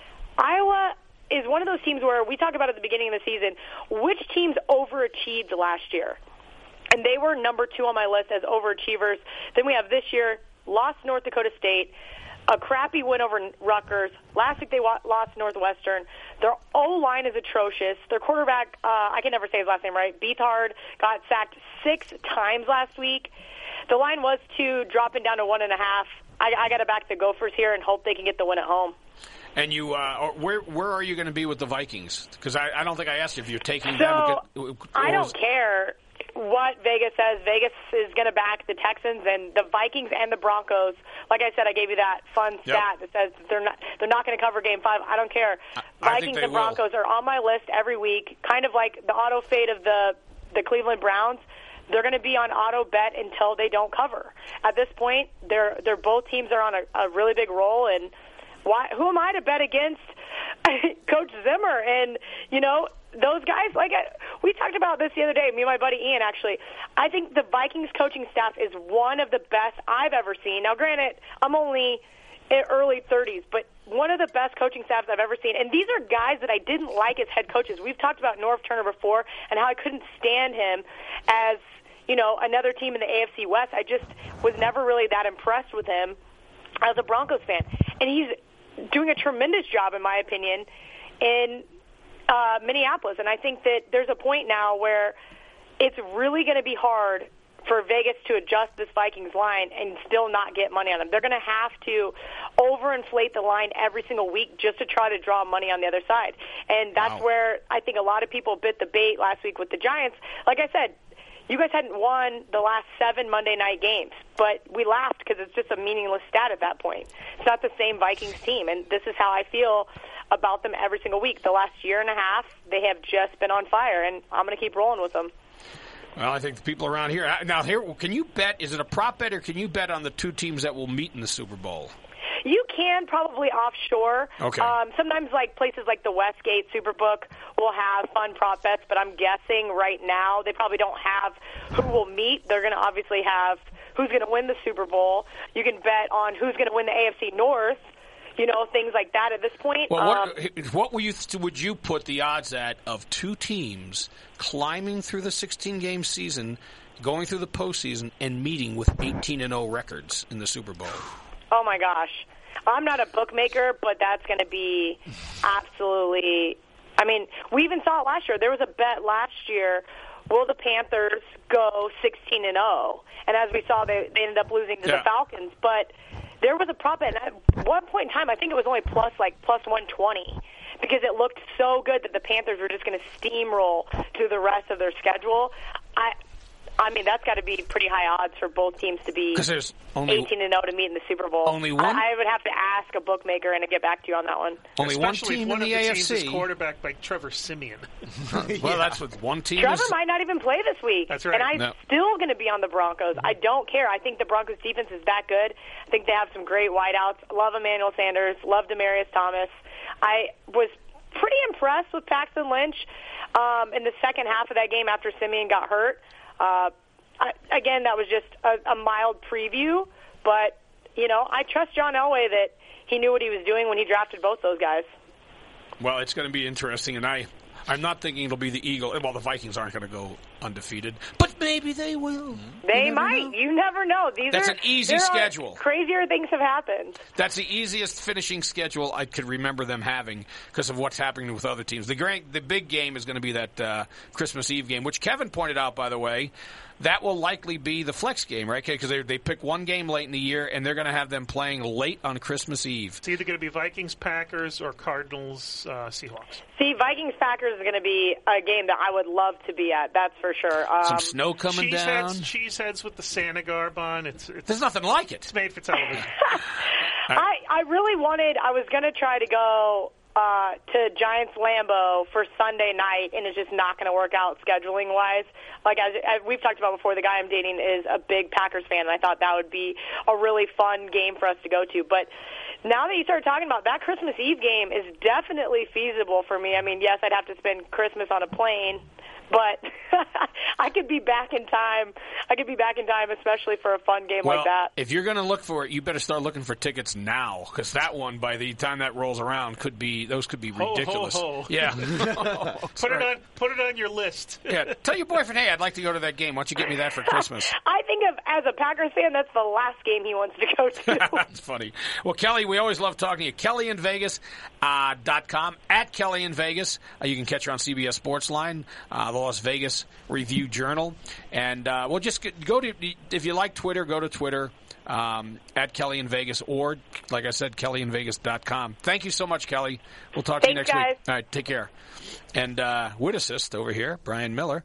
H: Iowa is one of those teams where we talked about at the beginning of the season, which teams overachieved last year? And they were number two on my list as overachievers. Then we have this year, lost North Dakota State, a crappy win over Rutgers. Last week they wa- lost Northwestern. Their O-line is atrocious. Their quarterback, uh, I can never say his last name right, Beathard, got sacked six times last week. The line was two, dropping down to one and a half. I, I got to back the Gophers here and hope they can get the win at home.
B: And you, uh, where where are you going to be with the Vikings? Because I, I don't think I asked you if you're taking
H: so,
B: them.
H: I don't care what Vegas says. Vegas is going to back the Texans and the Vikings and the Broncos. Like I said, I gave you that fun stat yep. that says they're not they're not going to cover Game Five. I don't care.
B: I,
H: Vikings
B: I
H: and Broncos
B: will.
H: are on my list every week, kind of like the auto fade of the the Cleveland Browns. They're going to be on auto bet until they don't cover. At this point, they're they're both teams are on a, a really big roll, and why? Who am I to bet against Coach Zimmer? And you know, those guys, like we talked about this the other day, me and my buddy Ian, actually. I think the Vikings coaching staff is one of the best I've ever seen. Now, granted, I'm only in early thirties, but one of the best coaching staffs I've ever seen. And these are guys that I didn't like as head coaches. We've talked about Norv Turner before and how I couldn't stand him as, you know, another team in the A F C West. I just was never really that impressed with him as a Broncos fan. And he's doing a tremendous job, in my opinion, in uh, Minneapolis. And I think that there's a point now where it's really going to be hard for Vegas to adjust this Vikings line and still not get money on them. They're going to have to overinflate the line every single week just to try to draw money on the other side. And that's wow. where I think a lot of people bit the bait last week with the Giants. Like I said, you guys hadn't won the last seven Monday night games, but we laughed because it's just a meaningless stat at that point. It's not the same Vikings team, and this is how I feel about them every single week. The last year and a half, they have just been on fire, and I'm going to keep rolling with them.
B: Well, I think the people around here now. Here, can you bet? Is it a prop bet, or can you bet on the two teams that will meet in the Super Bowl?
H: You can probably offshore.
B: Okay.
H: Um, sometimes, like places like the Westgate Superbook will have fun prop bets, but I'm guessing right now they probably don't have who will meet. They're going to obviously have who's going to win the Super Bowl. You can bet on who's going to win the A F C North. You know, things like that at this point.
B: Well, what,
H: um,
B: what will you would you put the odds at of two teams climbing through the sixteen-game season, going through the postseason, and meeting with eighteen and oh records in the Super Bowl?
H: Oh, my gosh. I'm not a bookmaker, but that's going to be absolutely – I mean, we even saw it last year. There was a bet last year, will the Panthers go sixteen and oh? And as we saw, they, they ended up losing to yeah. the Falcons. But there was a prop bet. And at one point in time, I think it was only plus, like, plus one twenty because it looked so good that the Panthers were just going to steamroll through the rest of their schedule. I – I mean, that's got to be pretty high odds for both teams to be
B: there's only,
H: eighteen and oh to meet in the Super Bowl.
B: Only one?
H: I, I would have to ask a bookmaker and get back to you on that one.
B: Only
C: Especially
B: one team
C: if one
B: in the
C: of
B: A
C: the
B: F
C: teams
B: C.
C: is quarterbacked by Trevor Siemian.
B: Well, yeah. that's with one team.
H: Trevor
B: is,
H: might not even play this week.
C: That's right.
H: And I'm
B: no.
H: still going to be on the Broncos. I don't care. I think the Broncos defense is that good. I think they have some great wideouts. Love Emmanuel Sanders. Love Demaryius Thomas. I was pretty impressed with Paxton Lynch um, in the second half of that game after Siemian got hurt. Uh, I, again, that was just a, a mild preview, but, you know, I trust John Elway that he knew what he was doing when he drafted both those guys.
B: Well, it's going to be interesting, and I, I'm not thinking it'll be the Eagles. Well, the Vikings aren't going to go undefeated, but maybe they will.
H: They
B: you
H: might.
B: Know.
H: You never know. These
B: That's
H: are,
B: an easy
H: there
B: schedule.
H: Are crazier things have happened.
B: That's the easiest finishing schedule I could remember them having because of what's happening with other teams. The great, the big game is going to be that uh, Christmas Eve game, which Kevin pointed out, by the way. That will likely be the flex game, right? Because they they pick one game late in the year, and they're going to have them playing late on Christmas Eve.
C: It's either going to be Vikings, Packers, or Cardinals, uh, Seahawks.
H: See, Vikings Packers is going to be a game that I would love to be at. That's for sure. Um,
B: Some snow coming
C: cheese
B: down.
C: Heads, cheese heads with the Santa garb on. It's, it's
B: There's nothing like it.
C: It's made for television.
H: I I really wanted. I was going to try to go uh, to Giants Lambeau for Sunday night, and it's just not going to work out scheduling wise. Like as, as we've talked about before, the guy I'm dating is a big Packers fan, and I thought that would be a really fun game for us to go to. But now that you started talking about that, Christmas Eve game is definitely feasible for me. I mean, yes, I'd have to spend Christmas on a plane, but I could be back in time. I could be back in time, especially for a fun game
B: well,
H: like that.
B: If you're going to look for it, you better start looking for tickets now, because that one, by the time that rolls around, could be those could be
C: Ho,
B: ridiculous.
C: ho, ho.
B: Yeah,
C: put it on. Put it on your list.
B: Yeah, tell your boyfriend, hey, I'd like to go to that game. Why don't you get me that for Christmas?
H: I think of as a Packers fan, that's the last game he wants to go to.
B: That's funny. Well, Kelly, we always love talking to you. Kelly in Vegas uh, dot com at Kelly in Vegas. Uh, you can catch her on C B S Sportsline, uh, the Las Vegas Review Journal, and uh, we'll just get, go to if you like Twitter, go to Twitter um, at Kelly in Vegas, or like I said, Kelly in Vegas dot com. Thank you so much, Kelly. We'll talk to you
H: Thanks,
B: next
H: guys.
B: week. All right, take care. And uh, Wit Assist over here, Brian Miller.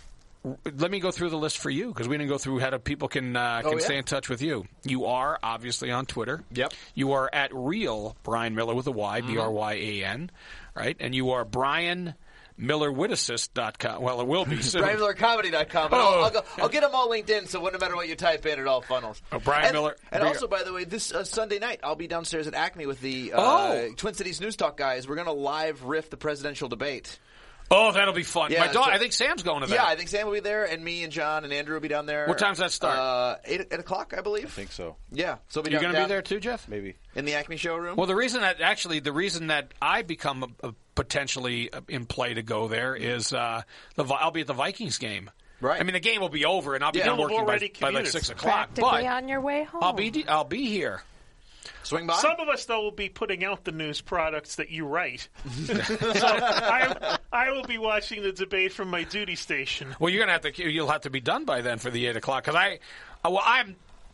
B: Let me go through the list for you, because we didn't go through how to, people can uh, can
D: oh, yeah.
B: stay in touch with you. You are obviously on Twitter.
D: Yep.
B: You are at Real Brian Miller with a Y,
D: Mm-hmm.
B: B R Y A N, right? And you are Brian Miller Wit Assist dot com. Well, it will be soon.
D: Brian Miller Comedy dot com.
B: Oh.
D: I'll, I'll, go, I'll get them all linked in, so no matter what you type in, it all funnels.
B: Oh, Brian
D: and,
B: Miller.
D: And also, by the way, this uh, Sunday night, I'll be downstairs at Acme with the uh,
B: Oh.
D: Twin Cities News Talk guys. We're going to live riff the presidential debate.
B: Oh, that'll be fun.
D: Yeah,
B: My daughter,
D: so-
B: I think Sam's going to that.
D: Yeah, I think Sam will be there, and me and John and Andrew will be down there.
B: What time's that start?
D: Uh, eight, eight o'clock, I believe.
E: I think so.
D: Yeah, so we'll be
B: You're
D: down,
B: going to be
D: down
B: there too, Jeff?
E: Maybe.
D: in the Acme showroom.
B: Well, the reason that actually the reason that I become a, a potentially in play to go there is uh, the Vi- I'll be at the Vikings game.
D: Right.
B: I mean, the game will be over, and I'll be
D: Yeah.
B: done
C: You'll have
B: working by,
C: already
B: by like
C: commuted.
B: six o'clock.
F: Practically
B: But
F: on your way home.
B: I'll be I'll be here.
D: Swing by.
C: Some of us, though, will be putting out the news products that you write. So I, I will be watching the debate from my duty station.
B: Well, you're gonna have to. You'll have to be done by then for the eight o'clock. Because I, uh, well, I'm.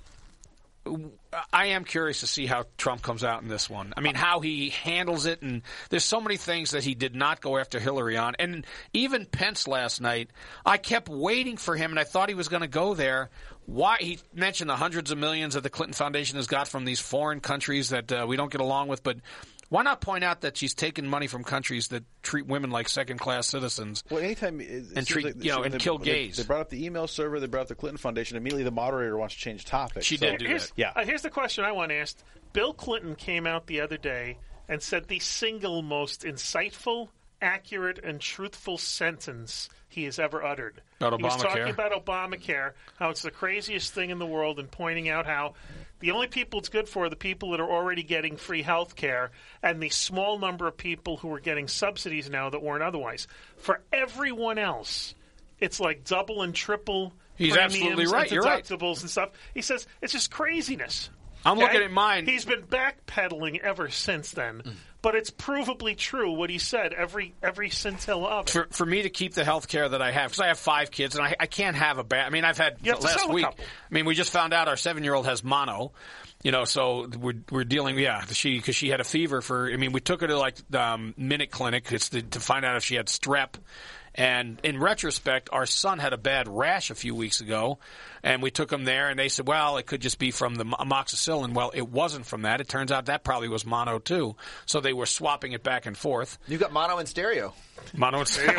B: I am curious to see how Trump comes out in this one. I mean, how he handles it, and there's so many things that he did not go after Hillary on. And even Pence last night, I kept waiting for him, and I thought he was going to go there. Why he mentioned the hundreds of millions that the Clinton Foundation has got from these foreign countries that uh, we don't get along with, but why not point out that she's taken money from countries that treat women like second-class citizens?
E: Well, anytime it, it
B: And
E: seems
B: treat-
E: like,
B: you know,
E: they,
B: and kill
E: they,
B: gays.
E: They brought up the email server. They brought up the Clinton Foundation. Immediately, the moderator wants to change topics.
B: She
E: so,
B: did do
C: Here's,
B: that.
E: Yeah.
C: uh, here's the question I want asked. Bill Clinton came out the other day and said the single most insightful, accurate, and truthful sentence he has ever uttered.
B: About
C: He was talking
B: Obamacare?
C: about Obamacare, how it's the craziest thing in the world, and pointing out how the only people it's good for are the people that are already getting free health care and the small number of people who are getting subsidies now that weren't otherwise. For everyone else, it's like double and triple
B: He's
C: premiums
B: absolutely right.
C: and
B: You're right.
C: deductibles and stuff. He says it's just craziness.
B: I'm
C: Okay?
B: looking at mine.
C: He's been backpedaling ever since then, but it's provably true what he said every every scintilla of it.
B: For, for me to keep the health care that I have, because I have five kids, and I, I can't have a bad. I mean, I've had
C: You have to
B: last
C: sell a
B: week.
C: couple.
B: I mean, we just found out our seven-year-old has mono. You know, so we're we're dealing. Yeah, she because she had a fever for. I mean, we took her to like um, Minute Clinic it's to, to find out if she had strep. And in retrospect, our son had a bad rash a few weeks ago, and we took him there, and they said, well, it could just be from the amoxicillin. Well, it wasn't from that. It turns out that probably was mono, too. So they were swapping it back and forth.
D: You got mono and stereo.
B: Mono and stereo.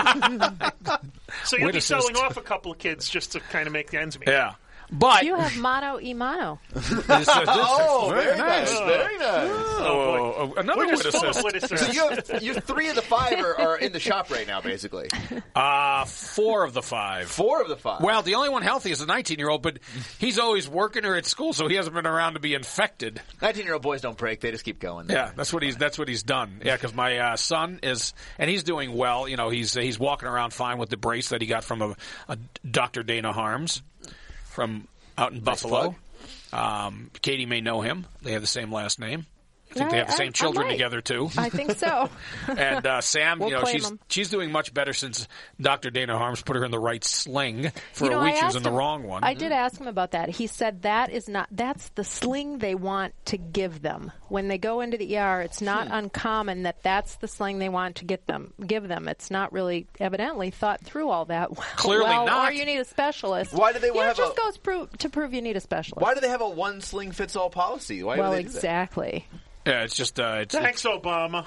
C: So you'll
B: Wait
C: be
B: a
C: selling
B: second.
C: off a couple of kids just to kind of make the ends meet.
B: Yeah. But
F: You have mono e mono.
D: Oh, very nice.
C: Oh.
D: Very nice.
B: Oh, another
C: We're
B: wood
C: just full of
B: assist.
C: wood
D: So
C: assist.
D: you have, you three of the five are, are in the shop right now, basically.
B: Uh, four of the five.
D: Four of the five.
B: Well, the only one healthy is a nineteen-year-old, but he's always working or at school, so he hasn't been around to be infected.
D: nineteen-year-old boys don't break; they just keep going.
B: Yeah, that's what he's that's what he's done. Yeah, because my uh, son is, and he's doing well. You know, he's he's walking around fine with the brace that he got from a, a Doctor Dana Harms from out in Buffalo. Um, Katie may know him; they have the same last name. I think they have the
F: I-
B: same
F: I-
B: children
F: I might.
B: together too.
F: I think so.
B: And uh, Sam,
F: We'll
B: you know,
F: claim
B: she's
F: him.
B: she's doing much better since Doctor Dana Harms put her in the right sling. For
F: You know,
B: a week,
F: I
B: she was
F: asked
B: in the
F: him-
B: wrong one.
F: I did ask him about that. He said that is not that's the sling they want to give them when they go into the E R. It's not uncommon that that's the sling they want to get them give them. It's not really evidently thought through all that well.
B: Clearly
F: well,
B: not.
F: Or you need a specialist.
D: Why do they
F: yeah,
D: have
F: it just
D: a-
F: goes pro- to prove you need a specialist.
D: Why do they have a one sling fits all policy? Why
F: well,
D: do they do that?
F: exactly.
B: Yeah, it's just uh, it's,
C: Thanks, Obama.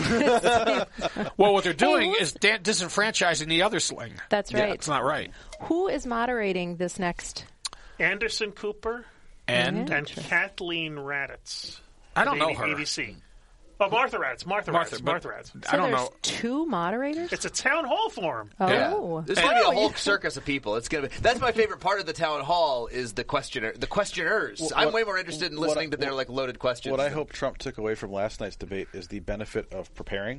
B: well, what they're doing
F: who-
B: is dan- disenfranchising the other sling.
F: That's
B: Yeah,
F: right.
B: it's not right.
F: Who is moderating this next?
C: Anderson Cooper
B: And
C: and Kathleen Raditz.
B: I don't
C: of
B: know her.
C: A B C. Oh, Martha Raditz. Martha,
B: Martha,
C: Raditz.
B: but-
C: Martha Raditz.
F: So
B: I don't
F: there's
B: know.
F: two moderators.
C: It's a town hall forum.
F: Oh,
D: Yeah. There's going to be
F: Oh,
D: a whole
F: you-
D: circus of people. It's going to be. That's my favorite part of the town hall is the questioner, the questioners.
E: Well,
D: I'm
E: what-
D: way more interested in
E: what
D: listening
E: I-
D: to their like loaded questions.
E: What I
D: than-
E: hope Trump took away from last night's debate is the benefit of preparing,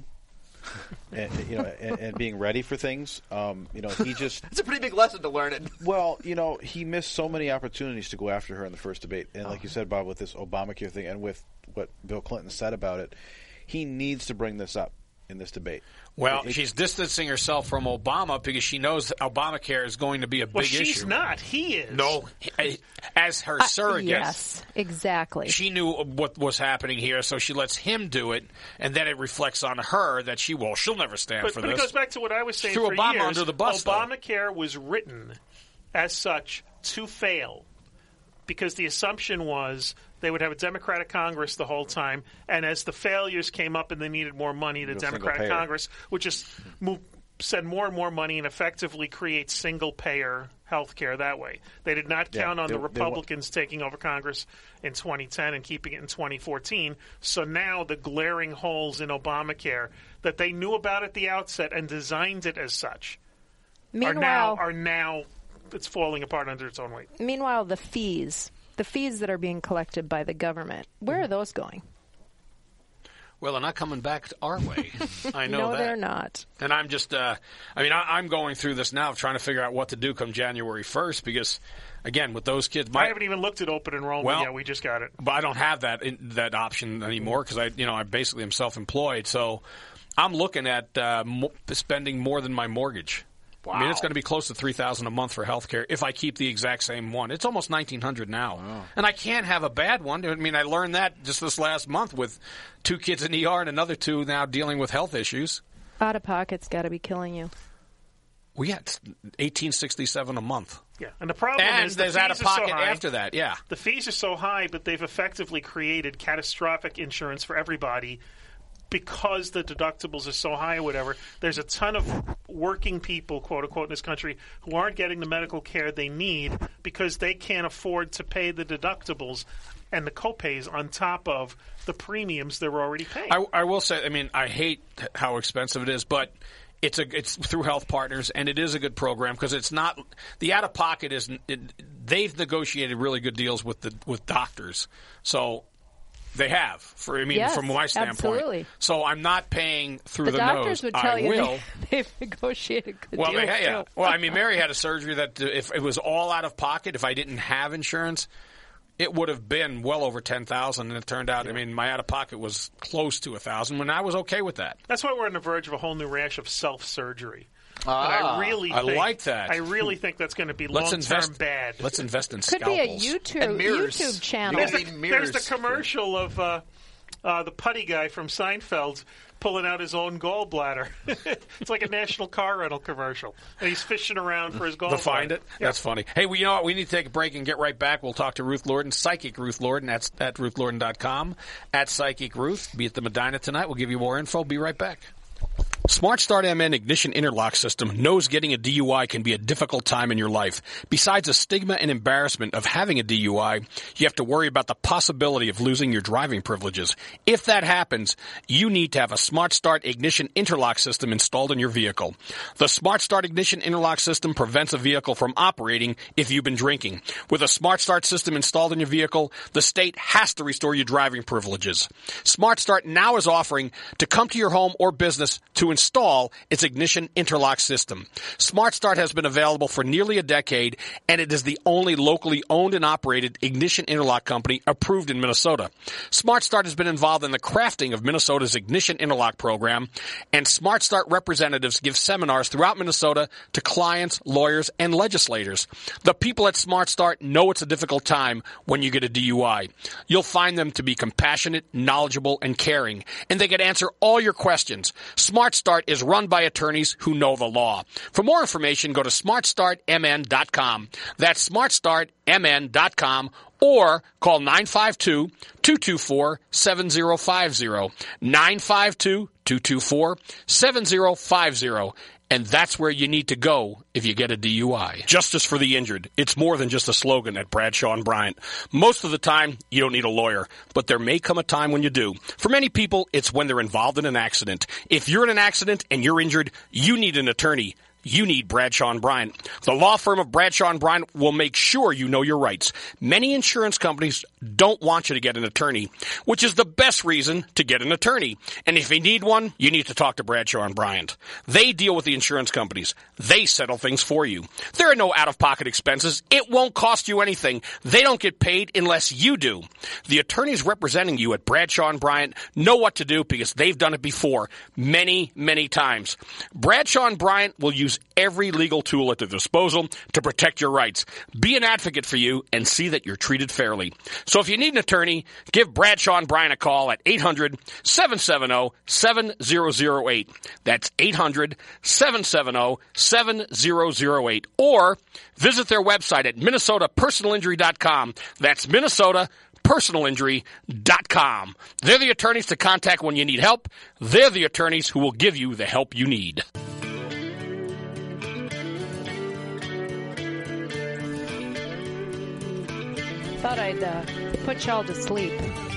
E: and you know, and, and being ready for things. Um, you know, he just
D: It's a pretty big lesson to learn it.
E: well, you know, he missed so many opportunities to go after her in the first debate, and like you said, Bob, with this Obamacare thing, and with what Bill Clinton said about it, he needs to bring this up in this debate.
B: Well,
E: It-
B: she's distancing herself from Obama because she knows that Obamacare is going to be a
C: Well,
B: big
C: she's
B: issue.
C: not. He is.
B: No, as her
F: Uh,
B: surrogate.
F: yes, exactly.
B: She knew what was happening here, so she lets him do it, and then it reflects on her that she will. She'll never stand
C: But,
B: for
C: but it
B: this.
C: goes back to what I was saying
B: Threw
C: for
B: Obama
C: years.
B: under the bus, though.
C: Obamacare was written as such to fail because the assumption was they would have a Democratic Congress the whole time, and as the failures came up and they needed more money, the
E: Go
C: Democratic
E: single payer.
C: Congress would just move, send more and more money and effectively create single-payer health care that way. They did not
E: Yeah,
C: count on
E: they-
C: the
E: they wa-
C: Republicans taking over Congress in twenty ten and keeping it in twenty fourteen. So now the glaring holes in Obamacare that they knew about at the outset and designed it as such are now
F: Meanwhile,
C: are now it's falling apart under its own weight.
F: meanwhile, the fees, the fees that are being collected by the government, where are those going?
B: Well, they're not coming back our way. I know
F: no,
B: that.
F: they're not.
B: And I'm just, uh, I mean, I, I'm going through this now, trying to figure out what to do come January first because, again, with those kids, my,
C: I haven't even looked at open enrollment
B: Well-
C: yet. We just got it.
B: but I don't have that in, that option anymore because I, you know, I basically am self-employed. So I'm looking at uh, mo- spending more than my mortgage. I mean, it's going to be close to three thousand dollars a month for health care if I keep the exact same one. It's almost nineteen hundred dollars now. And I can't have a bad one. I mean, I learned that just this last month with two kids in E R and another two now dealing with health issues.
F: Out of pocket's got to be killing you.
B: Well, yeah, it's eighteen sixty-seven a month.
C: Yeah, and the problem
B: And
C: is the
B: there's
C: fees
B: out of
C: are
B: pocket
C: so high.
B: after that, yeah.
C: The fees are so high, but they've effectively created catastrophic insurance for everybody because the deductibles are so high or whatever. There's a ton of working people, quote unquote, in this country who aren't getting the medical care they need because they can't afford to pay the deductibles and the copays on top of the premiums they're already paying.
B: I, I will say, I mean, I hate how expensive it is, but it's a it's through Health Partners, and it is a good program because it's not the out of pocket is it, they've negotiated really good deals with the with doctors, so they have for I mean
F: Yes,
B: from my standpoint.
F: absolutely.
B: So I'm not paying through
F: The,
B: the,
F: doctors
B: nose.
F: would tell
B: I
F: you
B: will.
F: they, they've negotiated good
B: Well,
F: deals
B: they, yeah.
F: too.
B: Well, I mean, Mary had a surgery that uh, if it was all out of pocket, if I didn't have insurance, it would have been well over ten thousand, and it turned out. I mean, my out of pocket was close to a thousand, and I was okay with that.
C: That's why we're on the verge of a whole new rash of self-surgery.
D: Ah.
C: And I really
B: I
C: think,
B: like that.
C: I really think that's going to be
B: Let's
C: long-term
B: invest.
C: bad.
B: Let's invest in
F: Could
B: scalpels.
F: be a YouTube
D: And mirrors.
F: YouTube channel.
D: There's
C: There's
D: the
C: the,
D: mirrors.
C: there's the commercial of uh, uh, the putty guy from Seinfeld pulling out his own gallbladder. It's like a national car rental commercial. And he's fishing around for his gallbladder.
B: To find it?
C: Yeah.
B: That's funny. Hey, well, you know what? We need to take a break and get right back. We'll talk to Ruth Lorden, Psychic Ruth Lorden, at, at ruth lorden dot com, at Psychic Ruth. Be at the Medina tonight. We'll give you more info. Be right back. Smart Start M N Ignition Interlock System knows getting a D U I can be a difficult time in your life. Besides the stigma and embarrassment of having a D U I, you have to worry about the possibility of losing your driving privileges. If that happens, you need to have a Smart Start Ignition Interlock System installed in your vehicle. The Smart Start Ignition Interlock System prevents a vehicle from operating if you've been drinking. With a Smart Start system installed in your vehicle, the state has to restore your driving privileges. Smart Start now is offering to come to your home or business to install its ignition interlock system. Smart Start has been available for nearly a decade, and it is the only locally owned and operated ignition interlock company approved in Minnesota. Smart Start has been involved in the crafting of Minnesota's ignition interlock program, and Smart Start representatives give seminars throughout Minnesota to clients, lawyers, and legislators. The people at Smart Start know it's a difficult time when you get a D U I. You'll find them to be compassionate, knowledgeable, and caring, and they can answer all your questions. Smart Start is run by attorneys who know the law. For more information, go to smart start m n dot com. That's smart start m n dot com, or call nine five two, two two four, seven zero five zero, nine five two, two two four, seven zero five zero. And that's where you need to go if you get a D U I. Justice for the injured. It's more than just a slogan at Bradshaw and Bryant. Most of the time, you don't need a lawyer, but there may come a time when you do. For many people, it's when they're involved in an accident. If you're in an accident and you're injured, you need an attorney. You need Bradshaw and Bryant. The law firm of Bradshaw and Bryant will make sure you know your rights. Many insurance companies don't want you to get an attorney, which is the best reason to get an attorney. And if you need one, you need to talk to Bradshaw and Bryant. They deal with the insurance companies. They settle things for you. There are no out-of-pocket expenses. It won't cost you anything. They don't get paid unless you do. The attorneys representing you at Bradshaw and Bryant know what to do because they've done it before many, many times. Bradshaw and Bryant will use every legal tool at their disposal to protect your rights. Be an advocate for you and see that you're treated fairly. So if you need an attorney, give Bradshaw and Bryant a call at eight hundred, seven seven zero, seven zero zero eight. That's eight hundred, seven seven zero, seven zero zero eight. Or visit their website at minnesota personal injury dot com. That's Minnesota personal injury dot com. They're the attorneys to contact when you need help. They're the attorneys who will give you the help you need.
F: Thought I'd uh, put y'all to sleep.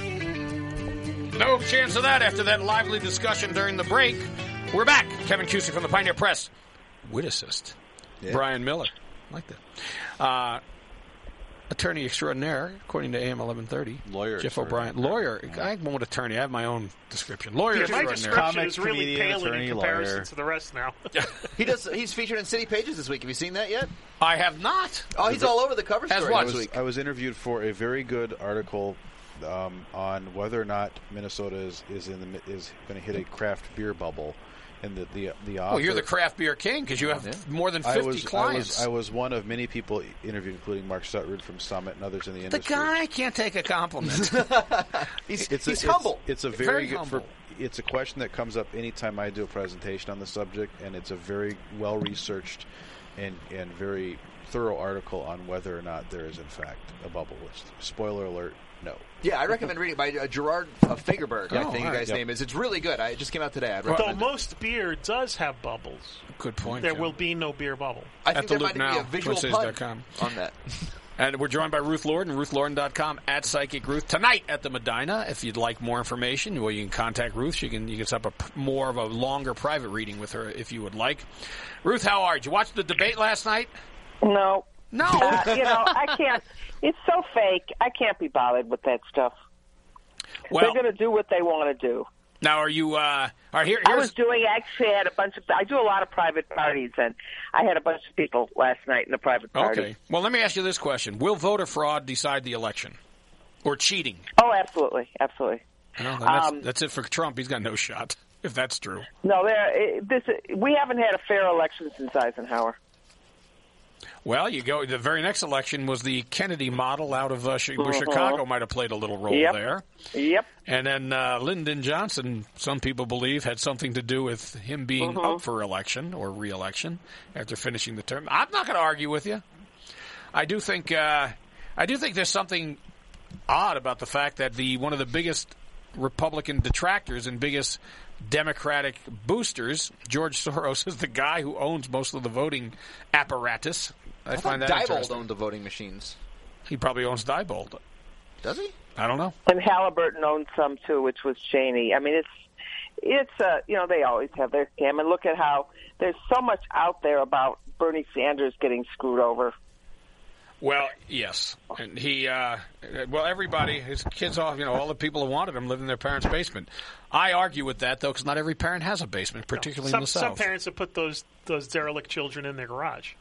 B: No chance of that after that lively discussion during the break. We're back. Kevin Cusick from the Pioneer Press. Wit assist. Yeah. Brian Miller. I like that. Uh, attorney extraordinaire, according to A M eleven thirty.
E: Lawyer.
B: Jeff O'Brien. Lawyer. I won't attorney. I have my own description. Lawyer
C: yeah,
B: extraordinaire.
C: My description
G: Comics,
C: is really
G: comedian,
C: pale
G: attorney,
C: in comparison
G: lawyer.
C: to the rest now.
D: he does. He's featured in City Pages this week. Have you seen that yet?
B: I have not.
D: Oh, he's all over the cover story
B: what?
D: this
E: I was,
D: week.
E: I was interviewed for a very good article um, on whether or not Minnesota is is in the is going to hit a craft beer bubble, and the the the author.
B: Well, you're the craft beer king because you have
D: yeah.
B: more than fifty
E: I was,
B: clients.
E: I was, I was one of many people interviewed, including Mark Sutrud from Summit and others in the
B: the
E: industry.
B: guy can't take a compliment.
D: he's
E: It's
D: he's
E: a,
D: humble.
E: It's, it's a very,
B: Very
E: good.
B: humble.
E: For, it's a question that comes up anytime I do a presentation on the subject, and it's a very well researched and and very thorough article on whether or not there is in fact a bubble. Which, spoiler alert, no.
D: Yeah, I recommend reading it by uh, Gerard uh, Fagerberg, I
B: Oh,
D: think the
B: right.
D: guy's
E: Yep.
D: name is. It's really good. I, it just came out today. I'd
C: Though
D: recommend it.
C: most beer does have bubbles,
B: Good point.
C: there
B: Jim.
C: will be no beer bubble.
D: I
B: At
D: think
B: the
D: there
B: Loop
D: might be
B: Now,
D: a visual
B: twin cities
D: pun
B: dot com.
D: on that.
B: And we're joined by Ruth Lorden, ruth lorden dot com, at Psychic Ruth. Tonight at the Medina, if you'd like more information, well, you can contact Ruth. She can, you can set up a p- more of a longer private reading with her if you would like. Ruth, how are you? Did you watch the debate last night?
I: No.
B: No.
I: Uh, you know, I can't. It's so fake. I can't be bothered with that stuff.
B: Well,
I: They're going to do what they want to do.
B: now, are you, uh, are here,
I: I
B: here's,
I: was doing, actually, I had a bunch of, I do a lot of private parties, and I had a bunch of people last night in a private party.
B: okay. Well, let me ask you this question. Will voter fraud decide the election? Or cheating?
I: Oh, absolutely. Absolutely.
B: No, then that's,
I: Um,
B: that's it for Trump. He's got no shot, if that's true.
I: No, there. This we haven't had a fair election since Eisenhower.
B: Well, you go. The very next election was the Kennedy model out of uh, where
I: Mhm.
B: Chicago might have played a little role
I: Yep.
B: there.
I: Yep.
B: And then uh, Lyndon Johnson, some people believe, had something to do with him being
I: Mhm.
B: up for election or re-election after finishing the term. I'm not going to argue with you. I do think uh, I do think there's something odd about the fact that the one of the biggest Republican detractors and biggest Democratic boosters, George Soros, is the guy who owns most of the voting apparatus. I,
D: I
B: find that
D: Diebold
B: interesting.
D: owned the voting machines.
B: He probably owns Diebold.
D: Does he?
B: I don't know.
I: And Halliburton owned some too, which was Cheney. I mean, it's it's uh, you know, they always have their scam. And look at how there's so much out there about Bernie Sanders getting screwed over.
B: Well, yes, and he. Uh, well, everybody, his kids, all you know, all the people who wanted him live in their parents' basement. I argue with that though, because not every parent has a basement, particularly
C: some,
B: in the
C: some
B: South.
C: parents have put those those derelict children in their garage.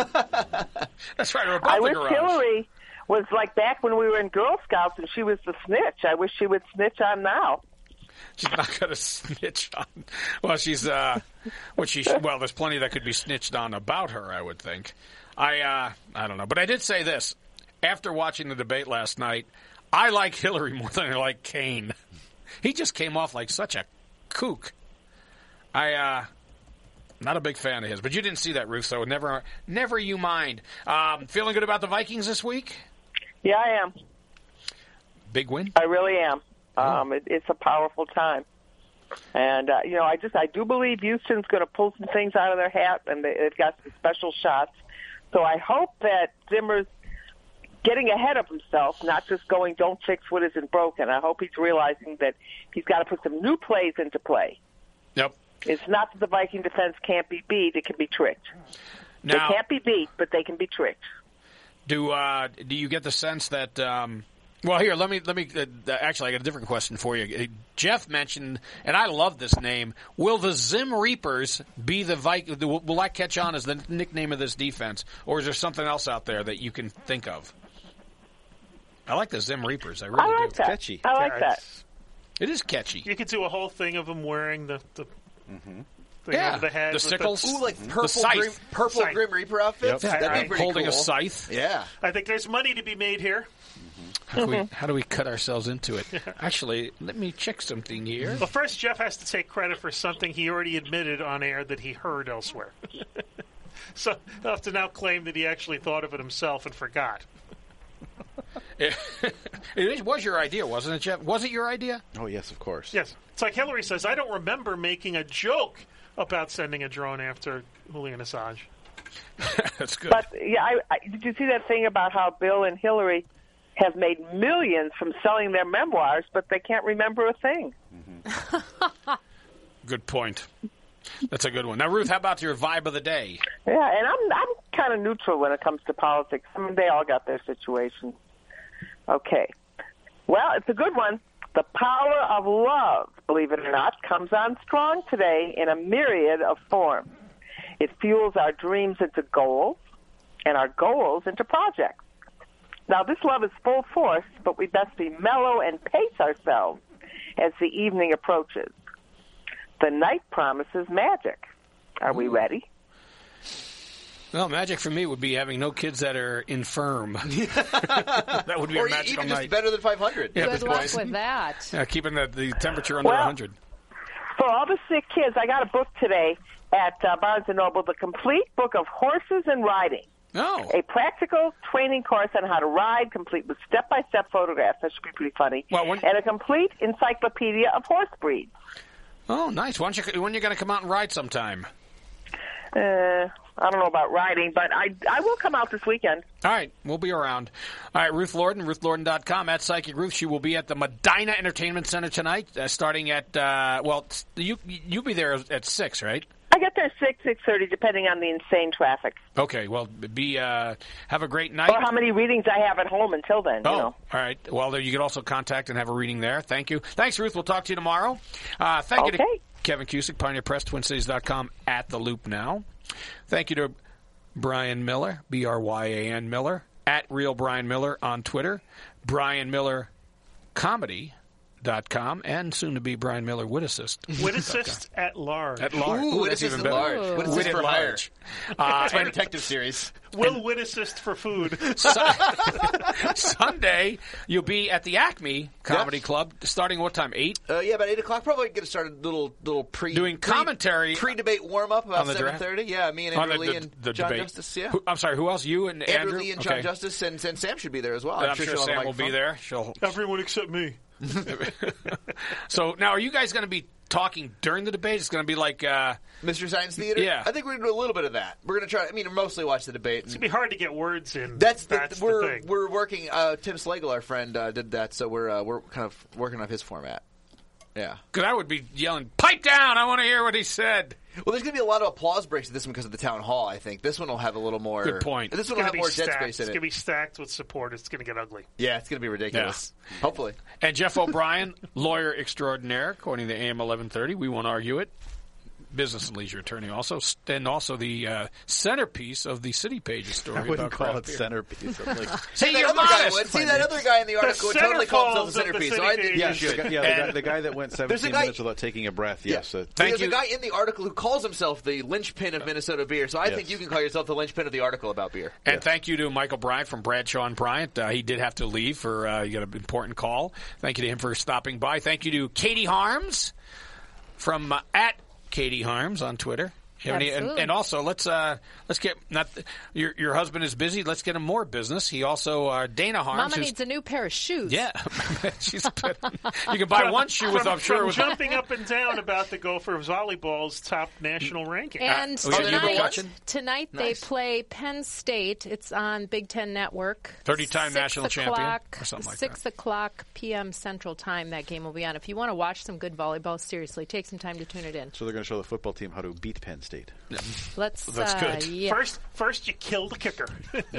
B: That's right. Or above
I: I
B: the
I: wish
B: garage.
I: Hillary was like back when we were in Girl Scouts and she was the snitch. I wish she would snitch on now.
B: She's not going to snitch on. Well, she's. Uh, what she. Well, there's plenty that could be snitched on about her, I would think. I. Uh, I don't know, but I did say this after watching the debate last night. I like Hillary more than I like Kane. He just came off like such a kook. I. Uh, not a big fan of his, but you didn't see that, Ruth. So never, never you mind. Um, feeling good about the Vikings this week?
I: Yeah, I am.
B: Big win.
I: I really am. Um, it, it's a powerful time. And, uh, you know, I just, I do believe Houston's going to pull some things out of their hat, and they, they've got some special shots. So I hope that Zimmer's getting ahead of himself, not just going, don't fix what isn't broken. I hope he's realizing that he's got to put some new plays into play.
B: Yep.
I: It's not that the Viking defense can't be beat, it can be tricked.
B: Now,
I: they can't be beat, but they can be tricked.
B: Do uh, do you get the sense that? Um, well, here, let me let me. Uh, actually, I got a different question for you. Uh, Jeff mentioned, and I love this name. Will the Zim Reapers be the Viking? Will, will that catch on as the nickname of this defense, or is there something else out there that you can think of? I like the Zim Reapers. I really
I: I like
B: do.
I: that.
E: Catchy.
I: I like
C: Yeah,
I: that.
C: it's-
B: It is catchy.
C: You could do a whole thing of them wearing the the,
E: Mm-hmm.
C: thing
B: Yeah,
C: over the head,
B: the
C: with
B: sickles.
D: Ooh, like
B: The
D: purple,
B: scythe.
D: grim, purple
C: Scythe.
D: Grim Reaper outfits.
C: Yep.
D: That'd be
C: Right.
D: pretty
B: Holding
D: cool.
B: a scythe.
D: Yeah.
C: I think there's money to be made here.
B: How do, we, how do we cut ourselves into it? Actually, let me check something here.
C: But first, Jeff has to take credit for something he already admitted on air that he heard elsewhere. So he'll have to now claim that he actually thought of it himself and forgot.
B: It, it was your idea, wasn't it, Jeff? Was it your idea?
E: Oh, yes, of course.
C: Yes. It's like Hillary says, I don't remember making a joke about sending a drone after Julian Assange.
B: That's good.
I: But, yeah, I, I, did you see that thing about how Bill and Hillary have made millions from selling their memoirs, but they can't remember a thing?
B: Good point. That's a good one. Now, Ruth, how about your vibe of the day?
I: Yeah, and I'm I'm kind of neutral when it comes to politics. I mean, they all got their situations. Okay. Well, it's a good one. The power of love, believe it or not, comes on strong today in a myriad of forms. It fuels our dreams into goals and our goals into projects. Now, this love is full force, but we best be mellow and pace ourselves as the evening approaches. The night promises magic. Are we ready?
B: Well, magic for me would be having no kids that are infirm. That would be
D: Or
B: a magical
D: even
B: night.
D: just better than five hundred.
B: Yeah,
F: Good
B: but
F: luck
B: boys-
F: with that.
B: Yeah, keeping the, the temperature under
I: Well,
B: one hundred.
I: For all the sick kids, I got a book today at uh, Barnes and Noble, The Complete Book of Horses and Riding.
B: Oh.
I: A practical training course on how to ride, complete with step-by-step photographs. That should be pretty funny.
B: Well, when-
I: and a complete encyclopedia of horse breeds.
B: Oh, nice. When you when you going to come out and ride sometime?
I: Uh, I don't know about riding, but I, I will come out this weekend.
B: All right, we'll be around. All right, Ruth Lorden, ruth lorden dot com, at Psychic Ruth. She will be at the Medina Entertainment Center tonight, uh, starting at, uh, well, you, you'll be there at six, right?
I: I get there at six, six thirty, depending on the insane traffic.
B: Okay, well, be uh, have a great night.
I: Or how many readings I have at home until then,
B: Oh,
I: you know.
B: all right. Well, there you can also contact and have a reading there. Thank you. Thanks, Ruth. We'll talk to you tomorrow. Uh, thank you to
I: Okay.
B: Kevin Cusick, Pioneer Press, twin cities dot com, at The Loop Now. Thank you to Brian Miller, B R Y A N Miller, at Real Brian Miller on Twitter. Brian Miller Comedy dot com and soon to be Brian Miller, Wit Assist.
C: Wit Assist at large.
B: At large.
D: Ooh,
B: Ooh, that's
D: Wit
B: even
D: Assist
B: better.
D: at large. Wit Assist
B: Wit at
D: for
B: large.
D: hire.
B: Uh,
D: That's my
B: and-
D: detective series.
C: Will Wit Assist for food.
B: Sunday, you'll be at the Acme Comedy
D: Yes.
B: Club starting what time? eight?
D: Uh, yeah, about eight o'clock. Probably get started. Little little pre
B: Doing
D: pre-
B: commentary
D: pre-debate warm up about
B: on the draft?
D: seven thirty. Yeah, me and
B: On
D: Andrew
B: the-
D: Lee
B: the-
D: and
B: the
D: John
B: debate.
D: Justice. Yeah,
B: Who- I'm sorry, who else? You and
D: Andrew,
B: Andrew?
D: Lee and John
B: Okay.
D: Justice, and, and Sam should be there as well.
B: I'm,
D: sure,
B: sure
D: she'll have a
B: Sam will be
D: microphone.
B: there. She'll.
C: Everyone except me.
B: So now, are you guys going to be talking during the debate? It's going to be like, uh,
D: Mister Science Theater.
B: Yeah.
D: I think we're gonna do a little bit of that. We're gonna try. I mean, mostly watch the debate.
C: It'd be hard to get words in.
D: That's the,
C: That's
D: we're
C: the thing.
D: we're working. Uh, Tim Slagle, our friend, uh, did that, so we're uh, we're kind of working on his format. Yeah.
B: because I would be yelling, "Pipe down! I want to hear what he said."
D: Well, there's going to be a lot of applause breaks to this one because of the town hall. I think this one will have a little more.
B: Good point.
D: This
C: It's
D: one will
C: gonna
D: have
C: be
D: more
C: stacked.
D: dead space
C: It's
D: in
C: going to
D: it.
C: be stacked with support. It's going to get ugly.
D: Yeah, it's going to be ridiculous. Hopefully.
B: And Jeff O'Brien, lawyer extraordinaire, according to A M eleven thirty. We won't argue it. Business and leisure attorney, also, and also the uh, centerpiece of the City Pages story.
E: I wouldn't
B: about
E: call it
B: craft beer.
E: centerpiece. I'm like,
B: See,
D: that
B: you're
D: other guy
B: modest.
D: would. See that other guy in the article
C: The
D: totally calls himself
C: centerfolds
D: a
C: of the
D: centerpiece. So
C: City
D: I think you
E: yes,
D: should.
E: the guy, yeah, the guy,
B: And-
E: the guy that went seventeen
D: guy-
E: minutes without taking a breath. Yes, uh,
B: Thank
D: There's
B: you.
D: a guy in the article who calls himself the linchpin of Minnesota beer, so I
E: Yes.
D: think you can call yourself the linchpin of the article about beer.
B: And thank you to Michael Bryant from Bradshaw and Bryant. Uh, he did have to leave for uh, he got an important call. Thank you to him for stopping by. Thank you to Katie Harms from uh, at Katie Harms on Twitter. You have any- and,
F: Absolutely.
B: and also, let's uh, let's get not your your husband is busy. Let's get him more business. He also uh, Dana Harms.
F: Mama
B: who's-
F: needs a new pair of shoes.
B: yeah, she's good. You can buy one shoe with
C: From,
B: I'm sure
C: from
B: with
C: jumping up and down about the Gopher Volleyball's top national ranking.
F: And
B: Uh, oh, yeah, you go
F: tonight,
B: watching?
F: tonight
D: Nice.
F: they play Penn State. It's on Big Ten Network.
B: thirty-time
F: Six
B: national champion
F: o'clock-
B: or something like
F: Six
B: that.
F: o'clock p m. Central Time. That game will be on. If you want to watch some good volleyball, seriously, take some time to tune it in.
E: so they're going to show the football team how to beat Penn State.
F: Let's.
B: That's
F: uh,
B: good.
F: Yeah.
C: First, first you kill the kicker.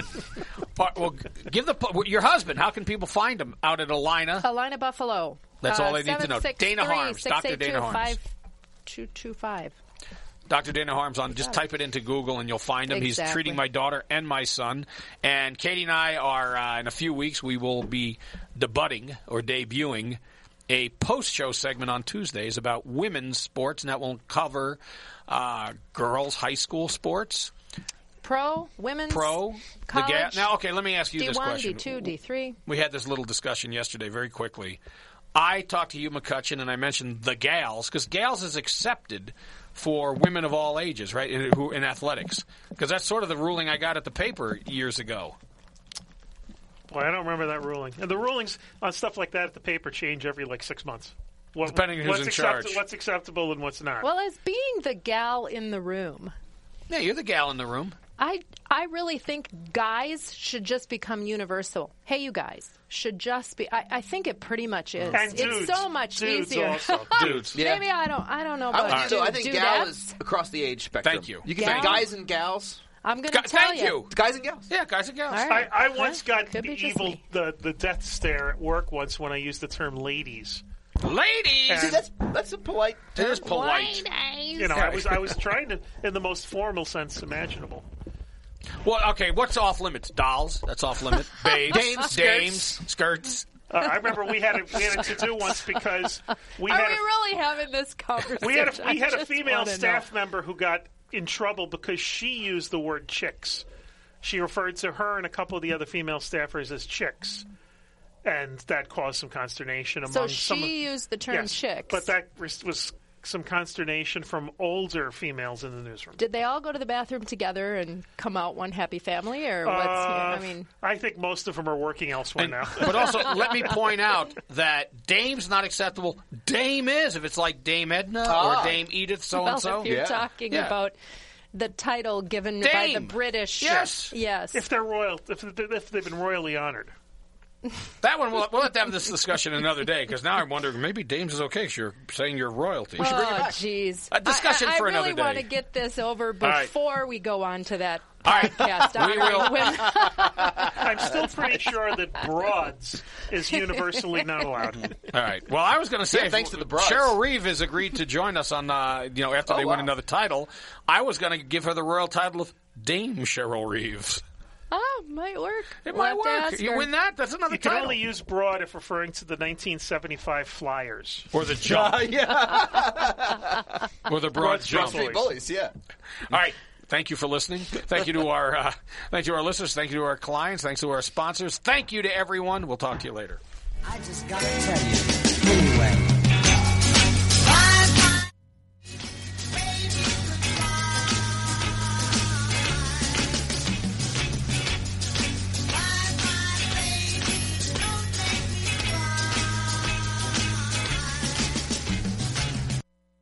B: Uh, well, give the your husband. How can people find him out at Alina?
F: Alina Buffalo.
B: That's
F: uh,
B: all they need to know. Dana Harms, Doctor Dana Harms.
F: two two five.
B: Doctor Dana Harms on. Just type it into Google and you'll find him. He's
F: Exactly.
B: treating my daughter and my son. And Katie and I are uh, in a few weeks. We will be debuting or debuting a post-show segment on Tuesdays about women's sports, and that won't cover uh, girls' high school sports.
F: Pro, women's,
B: Pro,
F: college,
B: the ga- now. Okay, let me ask you
F: D
B: this
F: one,
B: question.
F: D two, D three.
B: We had this little discussion yesterday, very quickly. I talked to you, McCutcheon, and I mentioned the gals because gals is accepted for women of all ages, right? In, who in athletics, because that's sort of the ruling I got at the paper years ago.
C: Boy, I don't remember that ruling. And the rulings on stuff like that at the paper change every like six months. What,
B: Depending on who's
C: what's
B: in
C: accept-
B: charge.
C: What's acceptable and what's not.
F: Well, as being the gal in the room,
B: Yeah, you're the gal in the room.
F: I I really think guys should just become universal. Hey, you guys should just be. I, I think it pretty much is.
C: And
F: it's
C: dudes.
F: so much
C: Dudes
F: easier.
C: also.
B: Dudes.
D: Yeah.
F: Maybe I don't. I don't know
D: I'm
F: about
D: with you, though. I
F: dudes.
D: think gal
F: Dudettes.
D: is across the age spectrum.
B: Thank you.
D: You can
F: Gal?
D: say guys and gals.
F: I'm going
B: Gu-
F: to tell
B: Thank
F: you.
B: you.
D: Guys and gals.
B: Yeah, guys and gals.
F: All right.
C: I, I once
F: Huh?
C: got
F: Could
C: the
F: be just
C: evil,
F: me.
C: the, the death stare at work once when I used the term ladies.
B: Ladies.
D: See, that's that's a polite.
B: It is polite.
C: You know, I was I was trying to, in the most formal sense imaginable.
B: Well, okay, what's off limits? Dolls. That's off limit. Babes.
D: Dames,
B: Dames. Skirts.
C: Uh, I remember we had a, we had a to do once because we
F: Are
C: had
F: we
C: a,
F: really having this conversation?
C: we had a, we
F: I
C: had a
F: just
C: female
F: wanna
C: staff member who got in trouble because she used the word chicks. She referred to her and a couple of the other female staffers as chicks, and that caused some consternation among
F: So
C: some.
F: she
C: of,
F: used the term
C: yes,
F: chicks.
C: but that was, was some consternation from older females in the newsroom.
F: Did they all go to the bathroom together and come out one happy family, or what's?
C: Uh,
F: I mean,
C: I think most of them are working elsewhere
B: And-
C: now.
B: but also, let me point out that Dame's not acceptable. Dame is if it's like Dame Edna
D: Ah.
B: or Dame Edith so
F: well,
B: and so.
F: if you're
D: Yeah.
F: talking
B: Yeah.
F: about the title given by the
B: Dame.
F: British,
B: Yes.
F: yes.
C: if they're royal, if, if they've been royally honored.
B: That one, we'll, we'll have to have this discussion another day because now I'm wondering maybe Dame's is okay because you're saying you're royalty.
F: Oh, jeez.
B: A discussion
F: I, I,
B: for
F: I really
B: another
F: want
B: day.
F: to get this over
B: right.
F: before we go on to that
B: All right.
F: podcast.
B: We will-
F: Women-
C: I'm still pretty sure that broads is universally not allowed.
B: All right. Well, I was going to say,
D: Yeah, thanks to the broads.
B: Cheryl Reeve has agreed to join us on, uh, you know, after
D: Oh,
B: they win
D: wow.
B: another title. I was going to give her the royal title of Dame Cheryl Reeves.
F: Oh, might work.
B: It
F: We'll
B: might
F: have to
B: work.
F: ask
B: You
F: her.
B: win that? That's another
C: You can
B: title.
C: only use broad if referring to the nineteen seventy-five Flyers.
B: Or the jump.
D: yeah.
B: Or the broad jump.
C: Broad
D: Bullies, yeah.
B: All right. Thank you for listening. Thank you to our uh, thank you to our listeners. Thank you to our clients. Thanks to our sponsors. Thank you to everyone. We'll talk to you later.
J: I just gotta tell you, anyway.